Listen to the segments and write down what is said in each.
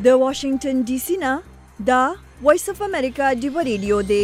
د واشنگټن ډي سي نه دا وایس اف امریکا دی ریډیو دی.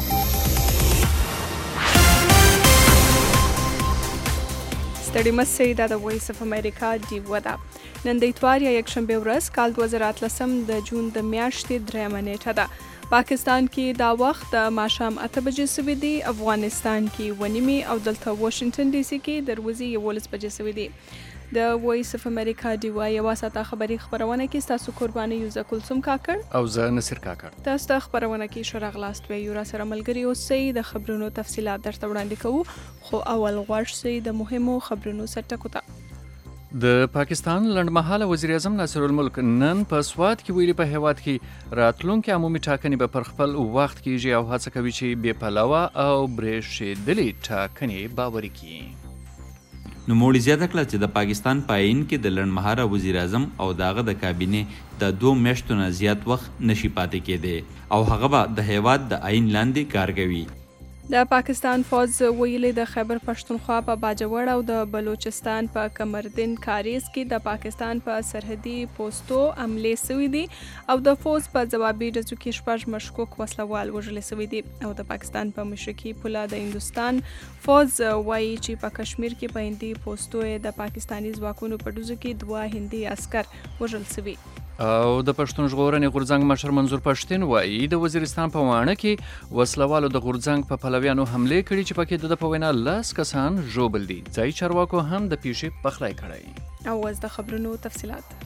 ستړي مسئ دا د وایس اف امریکا دی ودا نن د اتوار یا یکشنبه ورځ کال 2013 د جون د میاشتې 3 نیټه ده. پاکستان کې دا وخت د ماښام 8 بجې سوي دي، افغانستان کې ونیمي او دلته واشنگټن ډي سي کې دروازې 11 بجې سوي دي. د وایس اف امریکا دی یو ساعته خبري خبرونه کې تاسو قرباني یوزه کلثوم کاکړ او زه نصر کاکړ تاسو ته خبرونه کې شرغلاست وي یو را سره ملګری اوسئ. د خبرونو تفصيلات درته وړاندې کوو، خو اول غواړم چې د مهمو خبرونو سرټکو ته د پاکستان لنډمهاله وزیر اعظم ناصر الملک نن په سوات کې ویلي په هیواد کې راتلونکي عمومي ټاکنې به پر خپل وخت کېږي او هڅه کوي چې بې پلوه او برېښېدلې ټاکنې باوري کړي. نوموړي زیاته کړه چې د پاکستان په آئین کې د لنډمهاله وزیر اعظم او داغه د کابینې د 2 میاشتو نه زیات وخت نشي پاتې کېدی او هغه به د هیواد د آئین لاندې کار کوي. د پاکستان فوج ویلي د خیبر پښتونخوا په باجوړ او د بلوچستان په کمردین کاریز کې د پاکستان په سرحدي پوسټو حملې سوي دي او د فوج په ځوابي ډزو کې 6 مشکوک وسلوال وژل سوي دي او د پاکستان په مشرقي پوله د هندوستان فوج وایي چې په کشمیر کې په هندي پوسټو د پاکستاني ځواکونو په ډزو کې 2 هندي عسكر وژل سوي. او د پښتون ژغورنې غورځنګ مشر منظور پښتين وایي د وزیرستان په واڼه کې وسلوالو د غورځنګ په پلویانو حمله کړې چې پکې د په وینا 10 کسان ژوبل دي. ځای چارواکو هم د پیښې پخلای کړی. او اوس د خبرونو تفصيلات.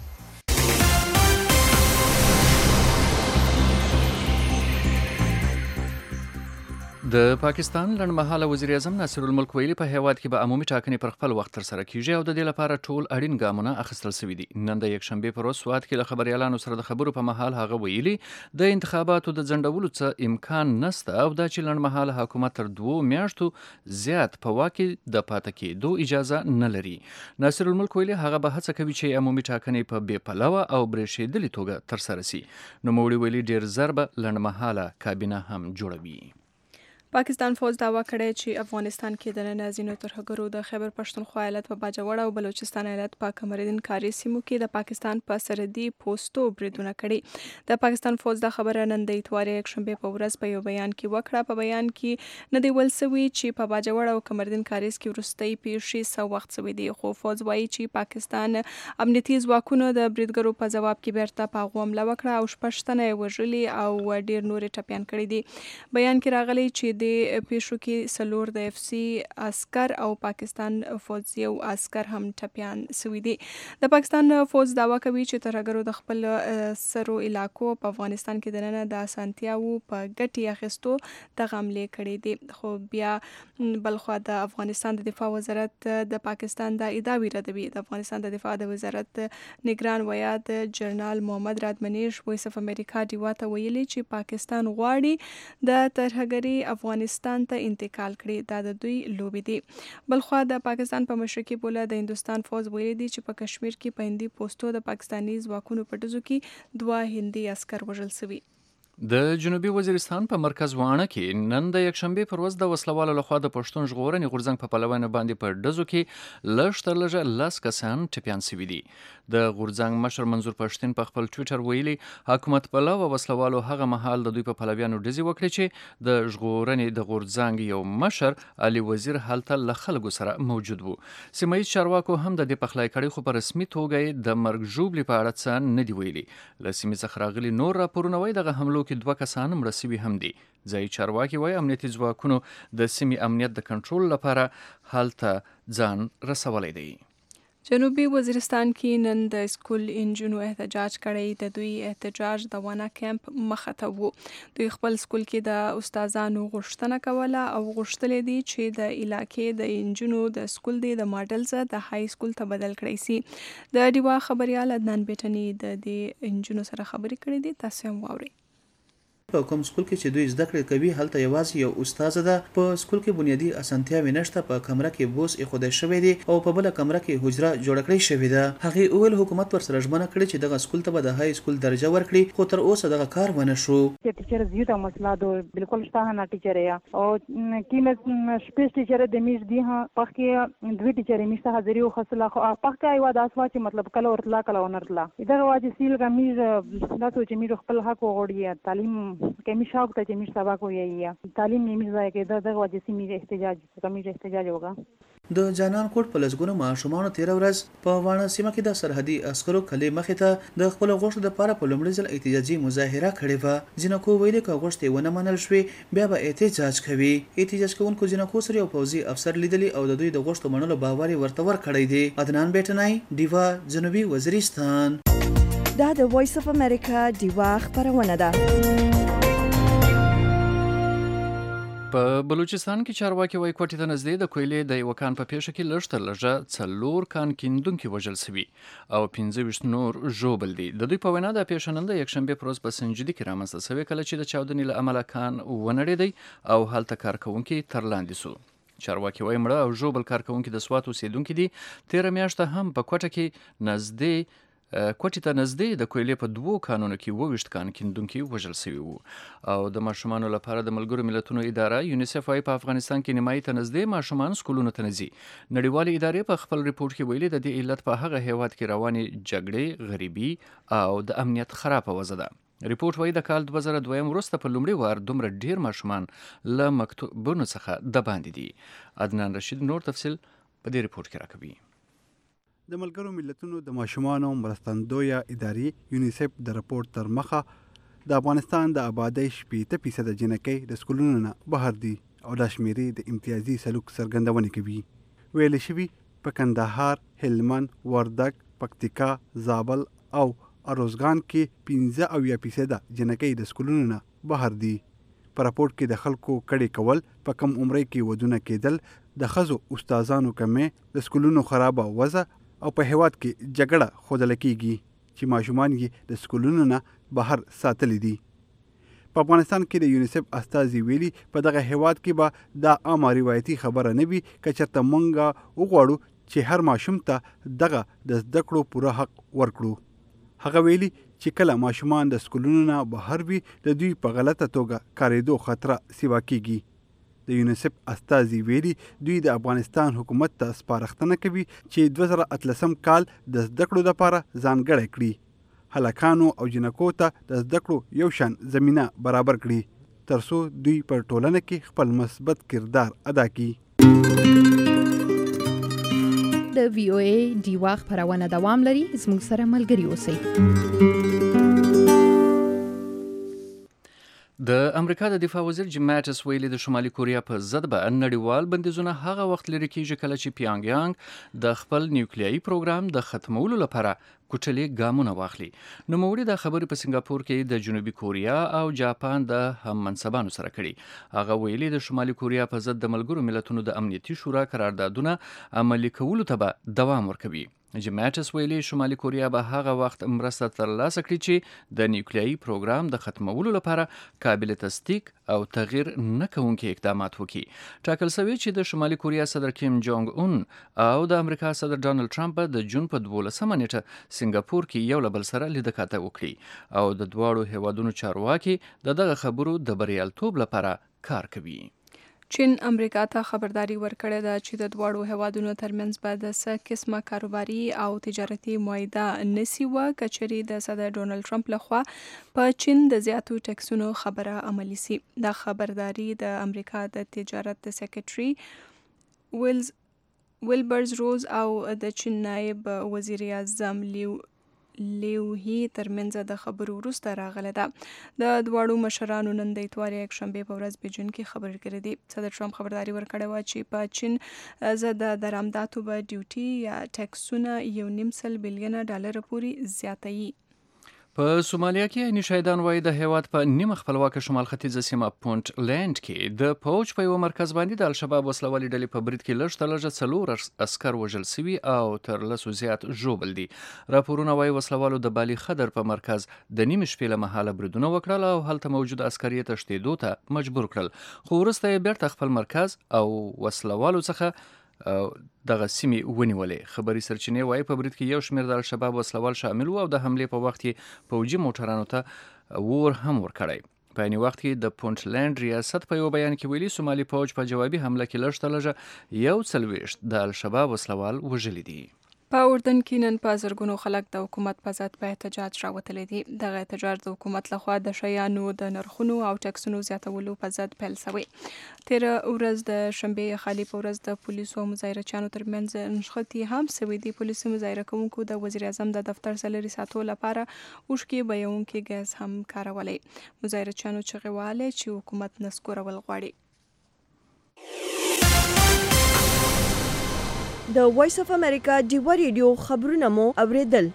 د پاکستان لنډمهاله وزیر اعظم ناصر الملک ویلي په هیواد کې به عمومي ټاکنې پر خپل وخت ترسره کیږي او د دې لپاره ټول اړین ګامونه اخیستل شوي دي. نن د یکشنبه پر ورځ سوات کې له خبريالانو سره د خبرو په مهال هغه ویلي د انتخاباتو د ځنډولو څه امکان نشته او دا چې لنډمهاله حکومت تر 2 میاشتو زیات په واک د پاتې کېدو اجازه نه لري. ناصر الملک ویلي هغه به هڅه کوي چې عمومي ټاکنې په بې پلوه او برېښېدلې توګه ترسره شي. نوموړي ویلي ډیر زر به لنډمهاله کابینه هم جوړوي. پاکستان فوج دعوا کړې چې افغانستان کې د نازینو ترهګرو د خیبر پښتونخوا ایالت په باجوړ او بلوچستان ایالت په کمردین کاری سیمو کې د پاکستان په سرحدي پوسټو بریدونه کړي. د پاکستان فوج د خبره نن د اتوار یکشنبه په ورځ په یو بیان کې وکړه. په بیان کې نه دی ول سوي چې په باجوړ او کمردین کاریز کې ورستۍ پیښې سو وخت سوي دي، خو فوج وایي چې پاکستان امنیتي ځواکونو د بریدګرو په جواب کې بیرته په غومله وکړه او 6 تنه وژلي او ډیر نور ټپيان کړي دي. بیان کې راغلي چې د پیښو کې سلور د اف سی عسكر او پاکستان فوج یو عسكر هم ټپيان سوي دي. د پاکستان فوج دعوا کوي چې ترهګرو د خپل سرو علاقو په افغانستان کې دننه د اسانتیاو په ګټي اخیستو د حملې کړې دي، خو بیا بلخوا د افغانستان د دفاع وزارت د پاکستان د ادعاوی ردوي. د افغانستان د دفاع د وزارت نگران ویاد جنرال محمد رادمنیش وایس اف امریکا دیوا ته ویلي چې پاکستان غواړي د ترهګری افغانستان ته انتقال کړي. دا د دوی لوبي دي. بلخوا د پاکستان په مشرقي پوله د هندوستان فوج ویلي دي چې په کشمیر کې په هندي پوسټو د پاکستاني ځواکونو په ډزو کې 2 هندي عسكر وژل شوي. د جنوبي وزیرستان په مرکز واڼه کې نن د یکشنبه پر ورځ د وسلوالو لخوا د پښتون ژغورنې غورځنګ په پلویانو باندې په ډزو کې لږ تر لږه 10 کسان ټپيان شوي دي. د غورځنګ مشر منظور پښتين په خپل ټوئیټر ویلي حکومت پلوه وسلوالو هغه مهال د دوی په پلویانو ډزې وکړي چې د ژغورنې د غورځنګ یو مشر علي وزیر هلته له خلکو سره موجود وو. سیمایي چارواکو هم د دې پخلای کړي خو په رسمي توګه د مرګ ژوبلې په اړه څه نه دی ویلي. له سیمې څخه راغلي نور راپورونه وایي دغه حملو کې 2 کسان مړه شوي هم دي. ځای چارواکي وایي امنیتي ځواکونو د سیمې امنیت د کنټرول لپاره هلته ځان رسولی دی. جنوبي وزیرستان کې نن د سکول انجونو احتجاج کړی. د دوی احتجاج د وانا کیمپ مخه ته وو. دوی خپل سکول کې د استادانو غوښتنه کوله او غوښتل دي چې د علاقې د انجونو د سکول د ماډل څخه د های سکول ته بدل کړی سي. د دیوا خبريال عدنان بیٹنی د دې انجونو سره خبرې کړې دي، تاسو هم واورئ. په کوم سکول کې چې دوی زده کړې کوي هلته یوازې یو استاد ده. په سکول کې بنیادی اسانتیاوې نشته. په کمره کې بوس ایښودل شوی دی او په بل کمره کې حجره جوړه کړې شوې ده. هغه اول حکومت پر سره ژمنه کړې چې دغه سکول ته به د های سکول درجه ورکړي خو تر اوسه دغه کار ونه شو. टीचर जीता मसला दो बिल्कुल स्टाहना टीचर है और की में space teacher de mis di ha paqi dvi teacher mis ta haziri o khasla paqi ay wada aswa چې مطلب کله ورتلا کله ونرتلا دغه واجب سیل کا میز دا ته چې میز خپل حق وغوړي تعلیم کې می شاوک ته چې میز سبق ویي تعلیم می ځای کې دغه واجب سیمه احتجاج کمی احتجاج ہوگا. د جانان کوټ په لسګونو ماشومانو 13 ورځ په وانه سیمه کې د سرحدي عسکرو کلی مخې ته د خپل غوښتنو لپاره په لومړي ځل احتجاجي مظاهره کړې و. جنکو ویلي که غوښتنې ونه منل شوې بیا به احتجاج کوي. احتجاج کوونکو جنکو سره یو پوځي افسر لیدلی او د دوی د غوښتنو منلو باور ورته ورکړی دی. عدنان بیٹنای دیوا جنوبي وزیرستان. دا د وایس اف امریکا دیوا خبرونه ده. په بلوچستان کې چارواکي وایي کوټې ته نږدې د کویلې د یو کان په پیښه کې لږ تر لږه 4 کان کیندونکي وژل شوي او 15 نور ژوبل دي. د دوی په وینا د پیښه نن د یکشنبې په ورځ په سنجدي کې رامنځته شوې کله چې د چاودنې له امله کان ونړېدی او هلته کارکوونکي تر لاندې سو. چارواکي وایي مړه او ژوبل کارکوونکي د سوات اوسېدونکي دي. 13 میاشته هم په کوټه کې نږدې کوټې ته نږدې د کویلې په 2 کانونو کې 22 کان کیندونکي وژل شوي وو. او د ماشومانو لپاره د ملګرو ملتونو اداره یونیسف وايي په افغانستان کې نیمایي ته نږدې ماشومان سکولونو ته نه ځي. نړیوالې ادارې په خپل ریپورت کې ویلي د دې علت په هغه هیواد کې روانې جګړې، غریبي او د امنیت خرابه وضع ده. ریپورت وايي د کال 2002 وروسته په لومړي وار دومره ډیر ماشومان له مکتوبونو څخه د باندې دي. عدنان رشید نور تفصیل په دې ریپورت کې راکوي. د ملګرو ملتونو د ماشومانو مرستندویه ادارې یونیسف د راپور تر مخه د افغانستان د آبادۍ 80% جنکۍ د سکولونو نه بهر دي او دا شمیرې د امتیازي سلوک څرګندونې کوي. ویل شوي په کندهار، هلمند، وردګ، پکتیکا، زابل او اروزګان کې 15% جنکۍ د سکولونو نه بهر دي. په راپور کې د خلکو کړي کول، په کم عمرۍ کې ودونه کېدل، د ښځو استادانو کمې، د سکولونو خرابه وضع او په هیواد کې جګړه ښودل کېږي چې ماشومان یې د سکولونو نه بهر ساتلی دي. په افغانستان کې د یونیسف استازي ویلي په دغه هیواد کې به دا عامه روایتي خبره نه وي که چېرته موږ وغواړو چې هر ماشوم ته دغه د زده کړو پوره حق ورکړو. هغه ویلي چې کله ماشومان د سکولونو نه بهر وي د دوی په غلطه توګه کارېدو خطره سیوا کېږي. د یونیسف استازي ویلي دوی د افغانستان حکومت ته سپارښتنه کوي چې 2018 کال د زده کړو لپاره ځانګړی کړي، هلکانو او جنکو ته د زده کړو یو شان زمینه برابر کړي ترڅو دوی په ټولنه کې خپل مثبت کردار ادا کړي. د وی او ای دیوا خبرونه دوام لري. زموږ سره ملګري اوسئ. د امریکا د دفاع وزیر جیم ماټس ویلي د شمالي کوریا په ضد به نړیوال بندیزونه هغه وخت لري کېږي کله چې پیانګیانګ د خپل نیوکلیایي پروګرام د ختمولو لپاره کوټلې ګامونه واخلي. نوموړي دا خبرې په سنګاپور کې د جنوبي کوریا او جاپان د هم منصبانو سره کړي. هغه ویلي د شمالي کوریا په ضد د ملګرو ملتونو د امنیتي شورا قراردادونه عملي کولو ته به دوام ورکوي. جیم ماټس ویلي شمالي کوریا به هغه وخت مرسته ترلاسه کړي چې د نیوکلیایي پروګرام د ختمولو لپاره قابل تصدیق او تغییر نه کوونکي اقدامات وکړي. ټاکل شوی چې د شمالي کوریا صدر کیم جونګ اون او د امریکا صدر ډانلډ ټرمپ د جون په 12 نیټه سنګاپور کې یو له بل سره لیدکاته وکړي او د دواړو هیوادونو چارواکي دغه خبرو د بریالیتوب لپاره کار کوي. چین امریکا ته خبرداري ورکړې ده چې د دواړو هیوادونو ترمنځ به د څه قسمه کاروباري او تجارتي معاهده نسی وه که چیرې د صدر ډونالډ ټرمپ لخوا په چین د زیاتو ټکسونو خبره عملي سي. دا خبرداري د امریکا د تجارت د سیکرټري ویلبرز روز او د چین نائب وزیر اعظم لیوهی ترمنځ د خبرو وروسته راغله ده. د دواړو مشرانو نن د اتوار یکشنبې په ورځ بیجینګ کې خبرې کړې دي. صدر ټرمپ خبرداري ورکړې وه چې په چین ضد د درآمداتو به ډیوټي یا ټکسونه $1.5 بلیون پورې زیاتوي. په سومالیا کې عیني شهیدان وایي د هیواد په نیمه خپلواکه شمال ختیځه سیمه پونټلند کې د پوج په یو مرکز باندې د الشباب وسلوالې ډلې په برید کې لږ تر لږه 4 عسکر وژل سوي او تر 10 زیات ژوبل دي. راپورونه وایي وسلوالو د بالي خدر په مرکز د نیمې شپې له مهاله بریدونه وکړل او هلته موجود عسکر یې تښتېدو ته مجبور کړل، خو وروسته یې بیرته خپل مرکز او وسلوالو څخه دغه سیمې ونیولې. خبري سرچینې وایي په برید کې یو شمېر د الشباب وسلوال شامل وو او د حملې په وخت کې پوجي موټرانو ته ور هم ورکړی. په عیني وخت کې د پونټلند ریاست په یو بیان کې ویلي سومالي پوج په جوابي حمله کې لږ تر لږه 40 د الشباب وسلوال وژلي دي. په اردن کې نن په زرګونو خلک د حکومت په ضد په احتجاج راوتلي دي. دغه احتجاج د حکومت لخوا د شیانو د نرخونو او ټکسونو زیاتولو په ضد پیل شوی. تیر ورځ د شنبې خالي په ورځ د پولیسو او مظاهرچیانو ترمنځ نښتې هم شوې دي. پولیسو مظاهره کوونکو د وزیر اعظم د دفتر سلري ساتلو لپاره اوښکې بهیونکي ګاز هم کارولې. مظاهرچیانو چغې وهلې چې حکومت نسکورول غواړي. د وایس اف امریکا ډیوا ریډیو خبرونه مو اوریدل.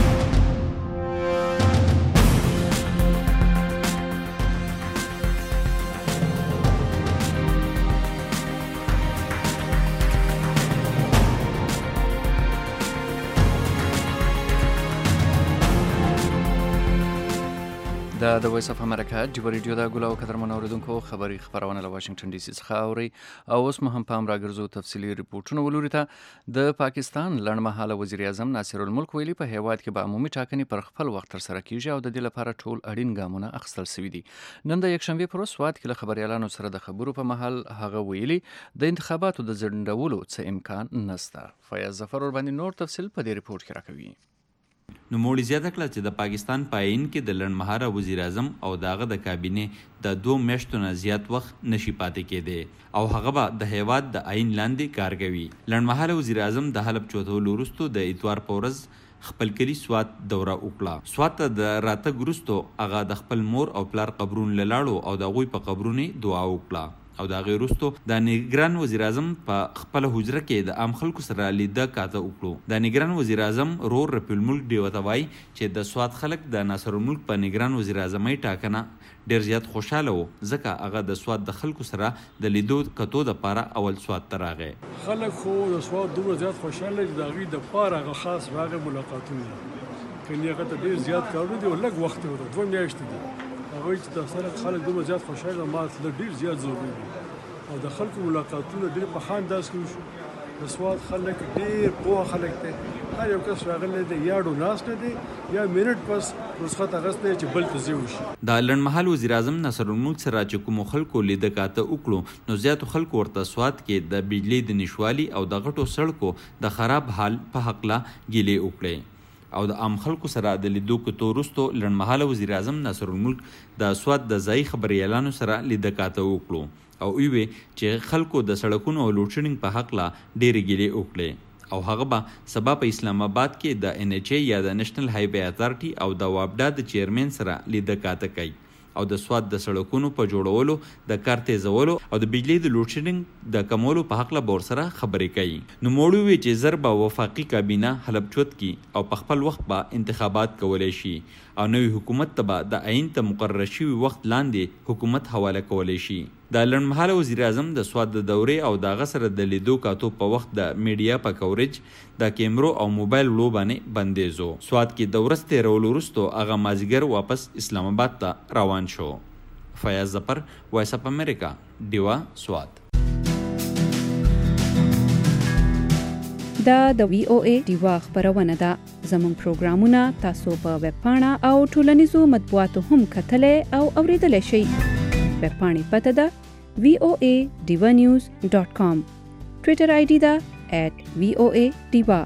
دا د وایس اف امریکا ډیوا ریډیو د ګولاو قدرمن اوریدونکو خبري خبرونه له واشنگټن ډي سي څخه اوري او اوس مو هم پام راګرځو تفصیلي ریپورتونه ولوري ته. د پاکستان لړمحاله وزیر اعظم ناصر الملک ویلي په هیواد کې به عمومي ټاکنې پر خپل وخت تر سره کیږي او د دې لپاره ټول اړین ګامونه اخیستل شوي دي. نن د یکشنبې پر ورځ سوات کې له خبريالانو سره د خبرو په مهال هغه ویلي د انتخاباتو د ځنډولو څه امکان نشته. فیاض ظفر ور باندې نور تفصیل په دې ریپورت کې راکوي. نوموړي زیاته کړه چې د پاکستان په آئین کې د لنډمهاله وزیر اعظم او داغه د کابینې د 2 میاشتو نه زیات وخت نشي پاتې کېدی او هغه به د هیواد د آئین لاندې کار کوي. لنډمهاله وزیر اعظم د حلب چوتولو وروسته د اتوار په ورځ خپل کلي سوات دوره وکړه. سوات ته د راتګ وروسته هغه د خپل مور او پلار قبرونه لاړو او د هغوی په قبرونو دعا وکړه او د هغې وروسته د نګران وزیر اعظم په خپله حجره کې د عام خلکو سره لیده کاته وکړو. د نګران وزیر اعظم رور رفیع الملک ډیوه ته وایي چې د سوات خلک د ناصر الملک په نګران وزیر اعظمۍ ټاکنه ډیر زیات خوشحاله وو ځکه هغه د سوات د خلکو سره د لیدو کتو دپاره اول سوات ته راغی. خلک خو د سوات دومره زیات خوشحاله دي د هغوی دپاره هغه خاص راغی ملاقاتونه کني هغه ته ډېر زیات کارونه دي او لږ وخت یې ورته 2 میاشتې دي. هغوی چې د سره خلک دومره زیات خوشحاله ما ډېر زیات ضروري دي او د خلکو ملاقاتونه ډېر په ښه انداز کې وشو. د سوات خلک ډېر پوه خلک دی. هر یو کس راغلی دی یا ډو ناست دی یا منټ پس رخصت اخیستی چې بل ته ځای وشي. د لنډمهال وزیر اعظم ناصر الملک سره چې کومو خلکو لیده کاته وکړو نو زیاتو خلکو ورته سوات کې د بجلي د نشوالي او د غټو سړکو د خراب حال په هکله ګیلې وکړې او د عام خلکو سره د لیدو کتو وروسته لنډمهاله وزیر اعظم ناصر الملک د سوات د ځایي خبریالانو سره لیده کاته وکړو او وی چې خلکو د سړکونو او لوډ شیډینګ په حق لا ډېرې ګیلې وکړې او هغه به سبا په اسلام آباد کې د NHA یا د نېشنل هایوے اتارټي او د وابډا د چیرمن سره لیده کاته کوي او د سوات د سړکونو په جوړولو د کار تیزولو او د بجلی د لوډ شیډینګ د کمولو په حق له بور سره خبرې کوي. نو موړو وی چې ضرب وفاقي کابینه حلب چوت کی او په خپل وخت به انتخابات کولای شي او نوې حکومت ته به د عین ته مقرر شوی وخت لاندې حکومت حواله کولای شي. د لنډمهاله وزیر اعظم د سوات د دورې او د هغه سره د لیدو کاتو په وخت د میډیا په کوریج د کیمرو او موبایل وړو باندې بندیزو. سوات کې د ورځ تېرولو وروسته هغه مازدیګر واپس اسلام آباد ته روان شو. فیاض ظفر وایس اف امریکا ډیوا سوات. دا د وی او ای ډیوا خبرونه ده. زموږ پروګرامونه تاسو په ویب پاڼه او ټولنیزو مطبوعاتو هم کتلی او اوریدلی شئ. ویب پاڼې پته ده voanews.com. ټویټر آی ډي ده @VOA Diva.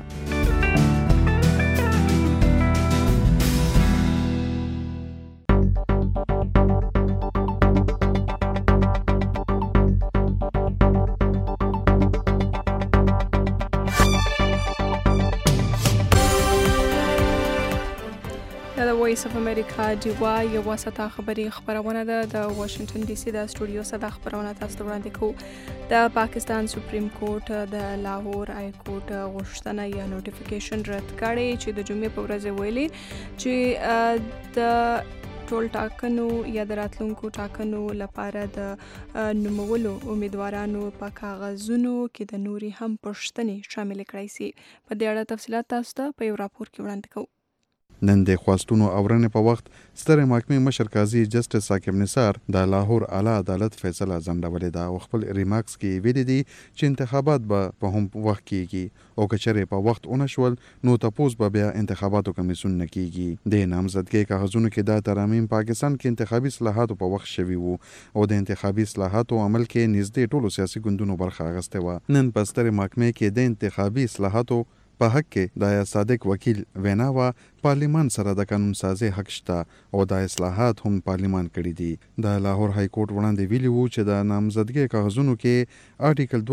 وایس اف امریکا ډیوا یو واسطه خبري خبرونه ده د واشنگټن ډي سي د استودیو صدا خبرونه تاسو ته وړاندې کوو. د پاکستان سپریم کورټ د لاهور های کورټ غوښتنه یا نوټیفیکیشن رد کړي چې د جمعې په ورځ ویلي چې د ټول ټاکنو یا د راتلونکو ټاکنو لپاره د نومولو امیدوارانو په کاغذونو کې د نوري هم پوښتنې شامل کړای شي. په دې اړه تفصیلات تاسو ته په یو راپور کې وړاندې کوو. نن د خواستونو اورنې په وخت ستر محکمې مشر قاضي جسټس ثاقب نثار د لاهور اعلی عدالت فیصله ځنډولې ده او خپل ریمارکس کې ویلي دي چې انتخابات به په هم وخت کېږي او که چېرې په وخت ونشول نو تپوس به بیا انتخاباتو کمیسیون نه کېږي. د نامزدګۍ کاغذونو کې دا ترامیم پاکستان کې انتخابي اصلاحاتو په وخت شوي وو او د انتخابي اصلاحاتو عمل کې نږدې ټولو سیاسي ګوندونو برخه اخیستې وه. نن په ستر محکمې کې د انتخابي اصلاحاتو په حق کې د صادق وکیل وینا وا پارلیمان سره د قانون سازي حق شته او د اصلاحات هم پارلیمان کړی دي. د لاهور های کورټ وړاندې ویلي وو چې د نامزدګۍ کاغذونو کې آرټیکل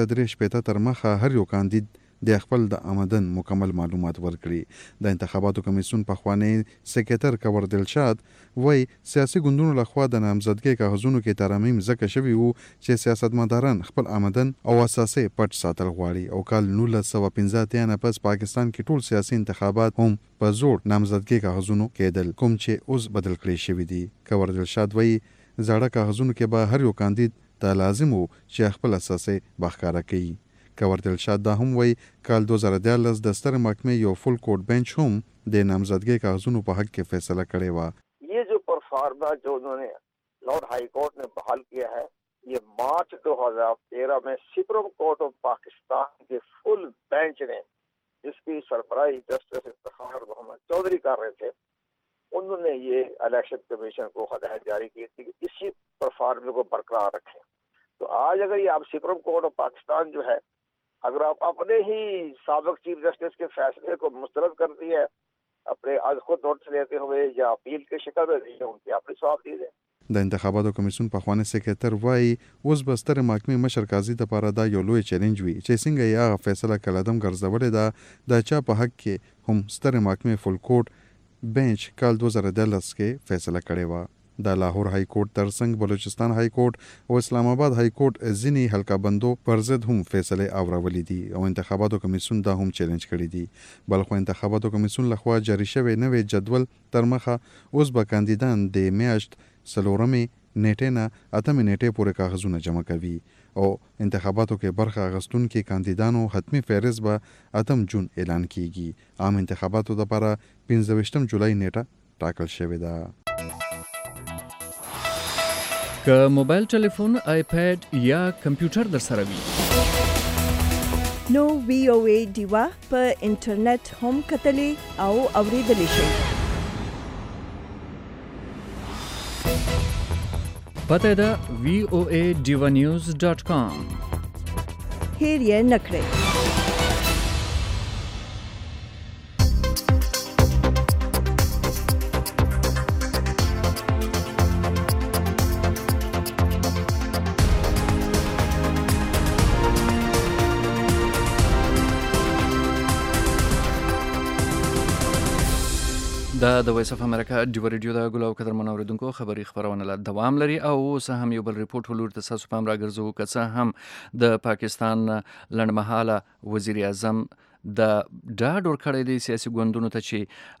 283 تر مخه هر یو کاندید د خپل د آمدن مکمل معلومات ورکړي. د انتخاباتو کمیسیون پخوانی سکریټر کور دلشاد وای سیاسي ګوندونو لخوا د نامزدګۍ کاغذونو کې ترامیم ځکه شوي وو چې سیاستمداران خپل آمدن او اساسي پټ ساتل غواړي او کال 1915 نه پس پاکستان کې ټول سیاسي انتخابات هم په زور نامزدګۍ کاغذونو کېدل کوم چې اوس بدل کړی شوی دي. کور دلشاد وای زړه کاغذونو کې به هر یو کاندید ته لازم وو چې خپل اساسي بخښاره کوي. کور دلشاد دا هم وای کال 2014 د ستر محکمې یو فل کورټ بینچ هم د نامزدګۍ کاغذونو په حق کې فیصله کړې و. یہ جو پرفارما جو انہوں نے لارڈ ہائی کورٹ نے بحال کیا ہے یہ مارچ 2013 میں سپریم کورٹ آف پاکستان کے فل بینچ نے جس کی سربراہی جسٹس افتخار محمد چودھری کر رہے تھے انہوں نے یہ الیکشن کمیشن کو ہدایت جاری کی تھی کہ اسی پرفارمے کو برقرار رکھیں. تو آج اگر یہ آپ سپریم کورٹ آف پاکستان جو ہے اگر آپ اپنے ہی سابق چیف جسٹس کے فیصلے کو مسترد کرتی ہے اپنے از خود نوٹس لیتے ہوئے یا اپیل کے شکل میں دیجیے ان کی اپنی سواب دیجیے. د انتخاباتو کمیسیون پخوانی سکریټر وایي اوس به ستر محکمې مشر قاضي دپاره دا یو لوی چیلنج وي چې څنګه یې هغه فیصله کلادم ګرځولې ده د چا په حق کې هم ستر محکمې فل کورټ بینچ کال 2013 کې فیصله کړې وه. د لاهور های کورټ ترڅنګ بلوچستان های کورټ او اسلام آباد های کورټ ځینی حلقه بندو پر ضد هم فیصله اورولې دي او انتخاباتو کمیسیون دا هم چیلنج کړی دي. بلخو انتخاباتو کمیسیون لخوا جاری شوی نوې جدول تر مخه اوس به کاندیدان د میاشت 4 نیټه نه 8 نیټه پورې کاغذونه جمع کوي او انتخاباتو کې برخه اخیستونکو کاندیدانو حتمی فهرست به 8 جون اعلان کیږي. عام انتخاباتو لپاره 15 جولای نیټه ټاکل شوې ده. که موبایل ټلیفون آیپیډ یا کمپیوټر در سره وي نو VOA ډیوا په انټرنیټ هم کتلی او اوریدلی شئ. پته ده voaDivanews.com. هیر یې نکړئ. د وایس اف امریکا ډیو ریډیو د ګلو قدر منوریدونکو خبري خبرونه لا دوام لري او اوس هم یو بل ریپورت ولور تاسو پام راګرځو کڅه هم د پاکستان لنډمحاله وزیر اعظم د ډاډ ورکړی دی سیاسي ګوندونو ته چې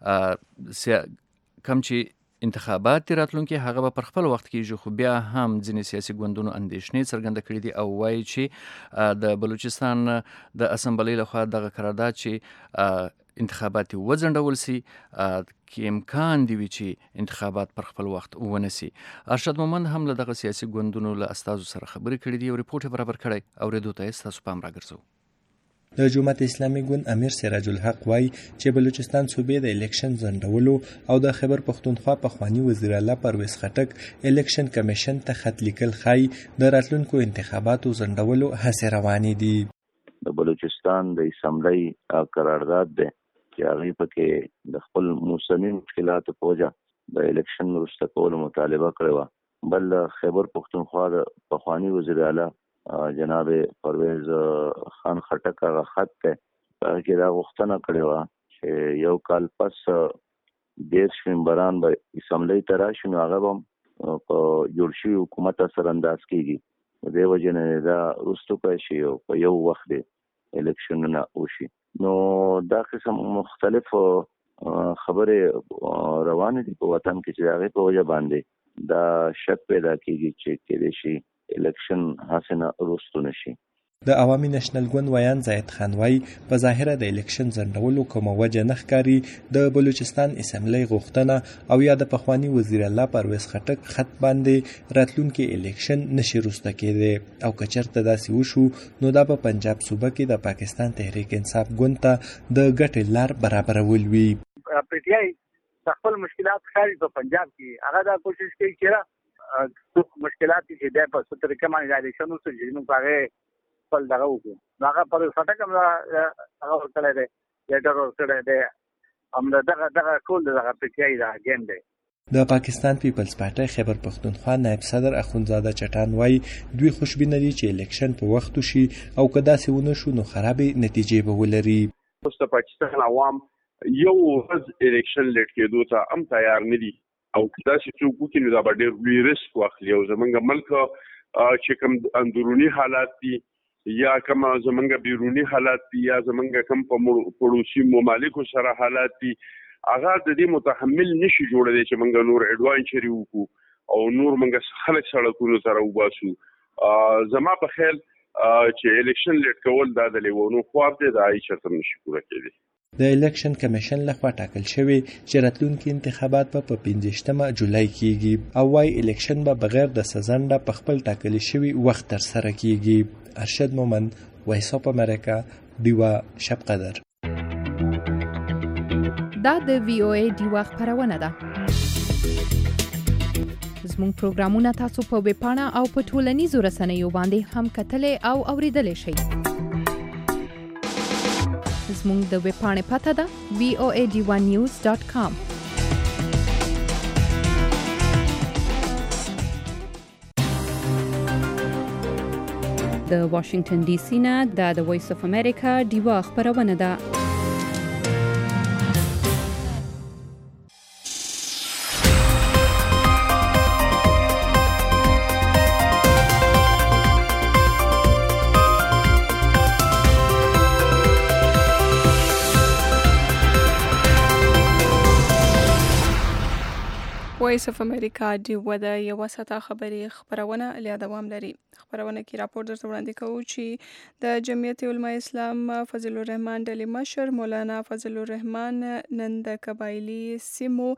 کم چې انتخابات راتلونکي هغه به پر خپل وخت کېږي خو بیا هم ځینې سیاسي ګوندونو اندېښنې څرګنده کړې دي او وایي چې د بلوچستان د اسمبلۍ لخوا دغه قرارداد چې انتخابات وځنډول سي کې امکان دی چې انتخابات پر خپل وخت ونسي. ارشد مومند هم له دغه سیاسي ګوندونو له استازو سره خبرې کړې دي او ریپورت برابر کړی او ریډیو ته تاسو پام راګرځو. د جماعت اسلامي ګوند امیر سراج الحق وای چې بلوچستان صوبې د الیکشن ځنډولو او د خیبر پښتونخوا پخوانی وزیر اعلی پرویز خټک الیکشن کمیشن ته خط لیکل خای د راتلونکو انتخاباتو ځنډولو هڅې روانې دي. د بلوچستان د اسمبلی قرارداد ده چې هغه پکې د خپل موسمي مشکلاتو په وجه د الیکشن وروسته کولو مطالبه کړې و. بل خیبر پښتونخوا د پخوانی وزیر اعلی جناب پرویز خان خټک هغه خط ته کې دا غوښتنه کړې و چې یو کال پس 10 ممبران به اسمبلی ته راشي نو هغه به په جوړ شوي حکومت سره انداز کیږي. د دې وجې نه دا وروسته پای شي او په یو وخت دی الیکشنونه وشي. نو دا قسم مختلف خبرې روانې دي په وطن کې چې د هغې په وجه باندې دا شک پیدا کیږي چې کېدای شي الیکشن هسې نه وروسته نه شي. د عوامي نېشنل ګوند ویان زاید خان وایي په ظاهره د الیکشن ځنډولو کومه وجه نه ښکاري. د بلوچستان اسمبلی غوښتنه او یا د پخواني وزیر الله پرویز خټک خط باندې راتلونکي الیکشن نشي وروسته کېدی او که چېرته داسې وشو نو دا په پنجاب صوبه کې د پاکستان تحریک انصاف ګوند ته د ګټې لار برابرول وي. پی ټی آی خپل مشکلات ښکاري په پنجاب کې هغه دا کوشش کوي چې مشکلات چې دی په څه طریقه باندې د الیکشن وروسته چې موږ هغې خپل دغه وکړو. نو هغه پر خټک هم هغه ورکړی دی لیټر ورکړی دی همدا دغه ټول دغه پی ټی آی دا ګیم دی. د پاکستان پیپلز پارټۍ خیبر پښتونخوا نائب صدر اخوندزاده چټان وایي دوی خوشبینه دي چې الیکشن په وخت وشي او که داسې ونه شو نو خرابې نتیجې به ولري. اوس د پاکستان عوام یو ورځ الیکشن لیټ کېدو ته هم تیار نه دي او داسې څوک وکړي نو دا به ډېر لوی رسک واخلي او زموږ ملک چې کوم اندروني حالات دي یا کوم زمونږ بیرونی حالات دي یا زمونږ کوم په پړوسي ممالکو سره حالات دي هغه د دې متحمل نشي جوړېدی چې موږ نور اډوانچري وکړو او نور موږ خلک سړکونو سره وباسو. زما په خیال چې الیکشن لیټ کول دا د لیوانو خواب دی دا هیڅ چېرته نشي پوره کېدی. د الیکشن کمیشن لخوا ټاکل شوی چې راتلونکي انتخابات په 15 جولای کېږي او وايي الیکشن به بغیر د سزنده په خپل ټاکل شوی وخت ترسره کېږي. ارشد مومند، وایس اف امریکا، ډیوا شب قدر. دا د وی او ای ډیوا خبرونه ده. زموږ پروګرامونه تاسو په ویب پاڼه او په ټولنیزو رسنیو باندې هم کتلای او اوریدلای شئ. زموږ د ویب پاڼې پته ده voadivanews.com. د واشنگټن ډي سي نه د وایس اف امریکا ډیوا خبرونه ده. وایس اف امریکا ډیوا د یو ساعته خبري خبرونه لیا دوام لري. خبرونه کې راپور درته وړاندې کوو چې د جمعیت علماء اسلام فضل الرحمن ډلې مشر مولانا فضل الرحمن نن د قبایلی سیمو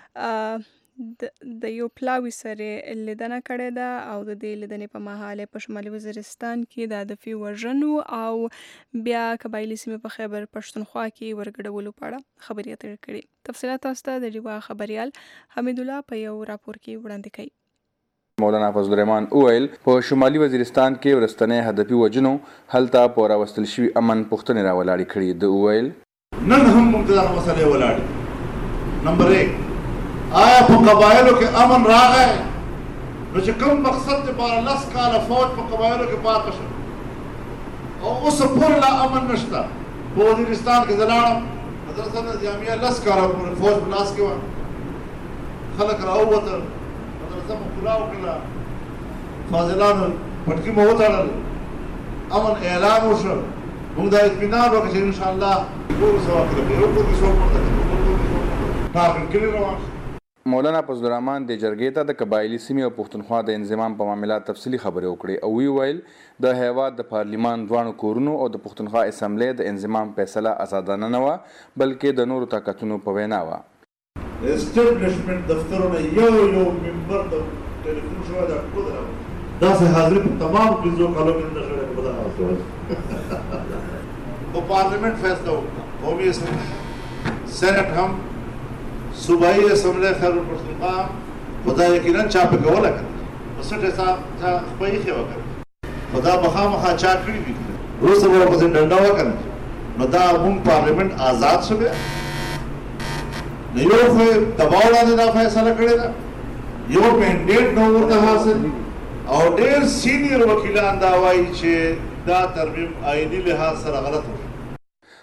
د یو پلاوی سره لیدنه کړې ده او د دې لیدنې په مهال په شمالي وزیرستان کې د هدفي وژنو او بیا قبایلی سیمې په خیبر پښتونخوا کې ورګډولو په اړه خبرې اترې کړې. تفصیلات تاسو ته د ډیوا خبريال حمید الله په یو راپور کې وړاندې کوي. مولانا فضل الرحمن اویل په شمالي وزیرستان کې ورستنې هدفي وژنو هلته پورا وستل شوی امن پښتنې راولاړې کړې. د اویل نن هم ممتاز مسئله ولاړې. نمبر 1 آیا په قبایلو کې امن راغی نو چې کوم مقصد لپاره 10 کاله فوج په قبایلو کې پاتې شو او اوس پورې لا امن نشته. په وزیرستان کې زلاړم مدرسه نظامیه 10 کاله پورې فوج په لاس کې و خلک راووتل مدرسه په کلاو کړه فاضلانو پټکي مو وتړل امن اعلان وشو. موږ دا اطمینان وکړو چې ان شاء الله ټول سوا کړو یو ټول څو پورته ټاکل کړي روان. مولانا فضل الرحمن د جرګې ته د قبایلی سیمې او پښتونخوا د انضمام په معاملات تفصیلی خبرې وکړې او وی ویل د هیواد د پارلیمان دوانو کورونو او د پښتونخوا اسمبلی د انضمام فیصله آزادانه نه و بلکې د نورو طاقتونو په وینا و. اسټابلیشمنت دفترونه یو ممبر د ټلیفون شو دا قدر دا سه حاضر په تمام بيزو کالو کې نشره په دغه او پارلیمنت فیصله وکړه او به سېنات هم صوبائی اسمبلی خیبر پښتونخوا خدا یقینا چا په کوله کړ وسټه صاحب چا خپل خو وکړ خدا مخامخه چا کړی دي روسه ور په ډنډا وکړ نو دا هم پارلیمنت آزاد شو نه یو خو دباو لاندې دا فیصله کړی دا یو منډیټ نو ورته حاصل او ډېر سینیئر وکیلان دا وایي چې دا ترمیم آئینی لحاظ سره غلط و.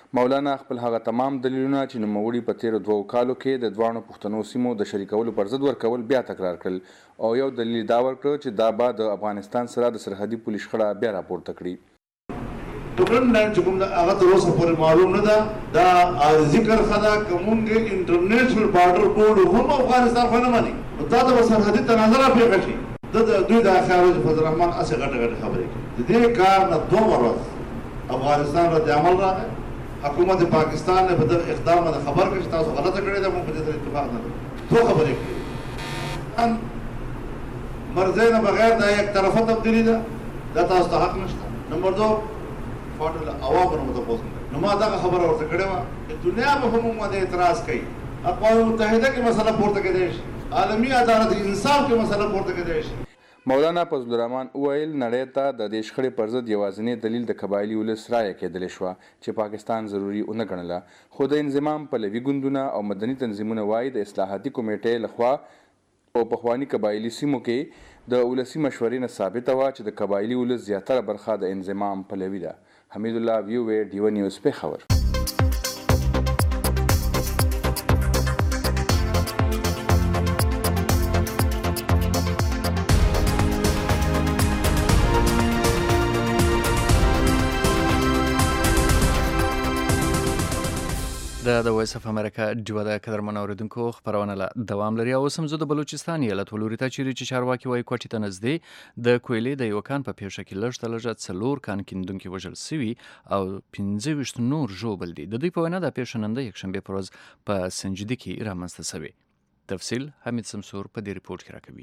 مولانا خپل هغه تمام دلیلونه چې نوموړي په تیرو 2 کالو کې د دواړو پښتنو سیمو د شریکولو پر ضد ورکول بیا تکرار کړل او یو دلیل دا ورکړ چې دا به د افغانستان سره د سرحدي پولیس شخړه بیا راپورته کړي. ټولن نه چې کوم هغه تر اوسه پورې معلوم نه ده دا ذکر خدا کومګ انټرنیشنل بارډر کوډ هم افغانستان خو نه مانی دا د سرحدي تناظر پیښ شي د دوی د خیال فضل الرحمن اسه غټه خبرې کوي. د دې کار نه 2 ورځ افغانستان رد عمل راغی. حکومت پاکستان نے بدل اقدام میں خبر کر تاسو غلط کړی دا موږ په اتفاق نه دوه خبرې کړې مرزه نه بغیر دا یک طرفه تبدیلی ده دا تاسو ته حق نشته. نمبر 2 فاټل عوامو متفاوض نو ما دا خبره ورته کړې و چې دنیا به هم باندې اعتراض کوي. اقوام متحده کې مسله پورته کېدای شي, عالمی عدالت انصاف کې مسله پورته کېدای شي. مولانا فضل الرحمن وویل نړۍ ته د دې شخړې پر ضد یوازینی دلیل د قبایلي ولس رایه کېدلی شوه چې پاکستان ضروري ونه ګڼله, خو د انضمام پلوي ګوندونه او مدني تنظیمونه وایي د اصلاحاتي کمیټې لخوا او پخواني قبایلي سیمو کې د ولسي مشورې نه ثابته وه چې د قبایلي ولس زیاتره برخه د انضمام پلوي ده. حمید الله ویوې ډیوه نیوز پېښور. د وایس اف امریکا ډیوه د قدرمن اوریدونکو خبرونه له دوام لري. او سم زه د بلوچستان ایالت ولوري ته چې چارواکي وایي کوټې ته نږدې د کویلې د یو کان په پیښه کې لږ ته لږه 4 کان کیندونکي وژل سوي او 15 نور ژوبل دي. د دوی په وینا د پیښه نن د یکشنبې پر ورځ په سنجیدي کې رامنځته سوې. تفصیل حمید سمسور په دې ریپورت کې راکوي.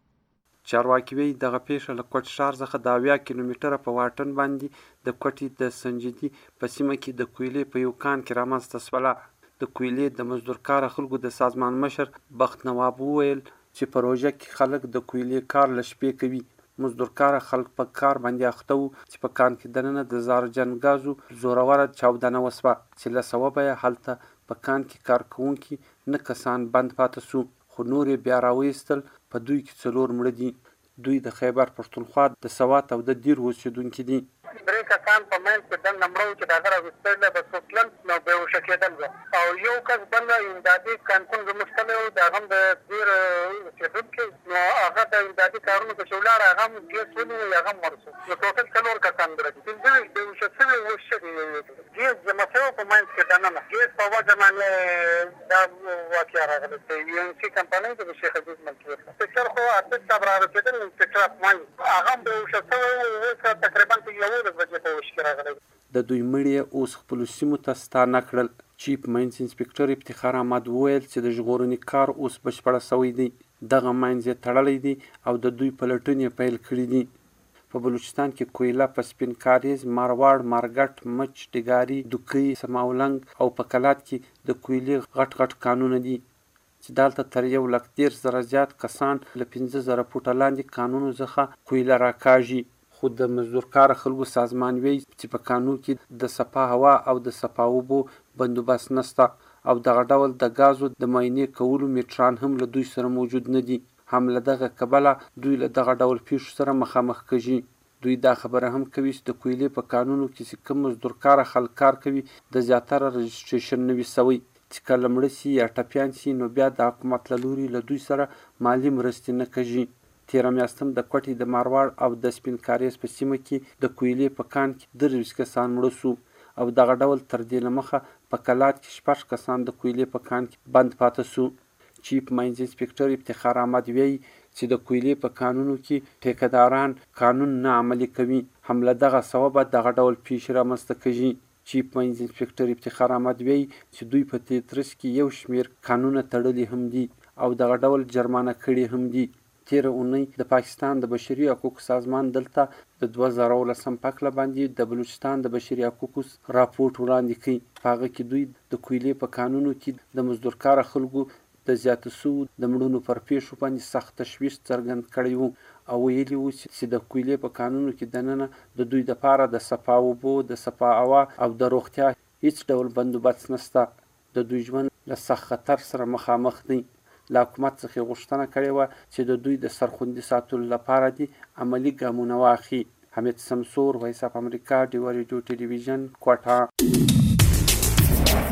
چارواکي وایي دغه پیښه له کوټ ښار څخه د 80 کیلومتره په واټن باندې د کوټې د سنجیدي په سیمه کې د کویلې په یو کان کې رامنځته سوله. د کویلې د مزدورکاره خلکو د سازمان مشر بخت نواب وویل چې پروژه کې خلک د کویلې کار له شپې کوي. مزدورکاره خلک په کار باندې اخته وو چې په کان کې دننه د زهرجن ګازو زوروره چاودنه وسوه چې له سببه یې هلته په کان کې کار کوونکي 9 کسان بند پاتې سو, خو نور یې بیا راویستل. په دوی کې 4 مړه دي. دوی د خیبر پښتونخوا د سوات او د دیر اوسېدونکي دي. 3 کسان په منځ کې دننه مړه چې د هغه راویستل به سوتلل نو بېهوشه کېدل او یو کس بل امدادي کانکون زموږ تللی و د هغه هم د دیر اوسېدونکی نو هغه د امدادي کارونو په چې ولاړ هغه هم ګیس ونیو هغه هم مړ شو. نو ټوټل 4 کسان درلودل. 15 بېهوشه شوي اوس ښه دي. ګیس جمع شوی په منځ کې دننه ګیس په وجه باندې دا واقعه راغله چې یو انسي کمپنۍ د شیخ عزیز ملکیت سکتر خو 8 صاحب را رسېدل انسپکټر اف ماین هغه هم بېهوشه شوی اوس تقریبا په 11 بجې په وش کې راغلی. د دوی مړي اوس خپلو سیمو ته ستانه کړل. چیف ماینز انسپکټر افتخار احمد وویل چې د ژغورنې کار اوس بشپړه سوی دی. دغه ماینز یې تړلی دی او د دوی پلټنې یې پیل کړي دي. په بلوچستان کې کویله په سپین کاریز، مارواړ، مارګټ، مچ، ډګاري، دوکۍ، سماولنګ او په کلات کې د کویلې غټ غټ کانونه دي چې دلته تر 1,10,000 زیات کسان له 15,000 فوټه لاندې کانونو څخه کویله راکاږي. خو د مزدورکاره خلکو سازمان وایي چې په کانو کې د صفا هوا او د صفا اوبو بندوبست نشته او دغه ډول د غازو د معاینې کولو میټران هم له دوی سره موجود نه دي. هم له دغه کبله دوی له دغه ډول پیښو سره مخامخ کېږي. دوی دا خبره هم کوي چې د کویلې په کانونو کې چې کوم مزدورکاره خلک کار کوي د زیاتره رجسټریشن نه وي سوی چې کله مړه سي یا ټپیان سي نو بیا د حکومت له لوري له دوی سره مالي مرستې نه کېږي. تېره میاشت هم د کوټې د مارواړ او د سپین کاریز په سیمه کې د کویلې په کان کې 23 کسان مړه سو او دغه ډول تر دې له مخه په کلات کې 6 کسان د کویلې په کان کې بند پاتې سو. چیف ماینز انسپکټر افتخار احمد وایي چې د کویلې په کانونو کې ټیکهداران قانون نه عملي کوي. هم له دغه سببه دغه ډول پیښې رامنځته کېږي. چیف ماینز انسپکټر افتخار احمد وایي چې دوی په تیترس کې یو شمېر قانونه تړلي هم دي او دغه ډول جرمانه کړي هم دي. تېره اونۍ د پاکستان د بشري حقوقو سازمان دلته د 2019 په هکله باندې د بلوچستان د بشري حقوقو راپورټ وړاندې کړي. په هغه کې دوی د کویلې په کانونو کې د مزدورکاره خلکو د زیاتو سوو د مړونو پر پیښو باندې سخت تشویش څرګند کړی وو او ویلي وو چې د کویلې په کانونو کې دننه د دوی دپاره د صفا اوبو، د صفا هوا او د روغتیا هیڅ ډول بندوبست نشته. د دوی ژوند له سخت خطر سره مخامخ دی. له حکومت څخه غوښتنه کړې وه چې د دوی د سرخوندي ساتلو لپاره دي عملي ګامونه واخلي. حمید سمسور، وایس اف امریکا، ډیوه ریډیو ټلویزیون، کوټه.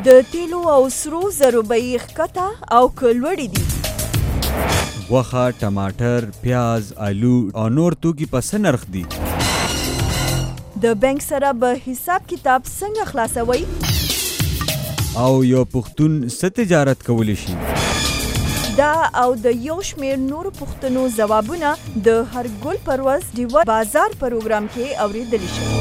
د تیلو او سرو زرو بیې ښکته او که لوړې دي. غوښه، ټماټر، پیاز، آلو او نور توکي په څه نرخ دي؟ د بانک سره به حساب کتاب څنګه خلاصوي؟ او یو پښتون څه تجارت کولی شي؟ دا او د یو شمېر نورو پوښتنو ځوابونه د هر ګل پر ورځ ډیوه بازار پروګرام کې اورېدلی شي.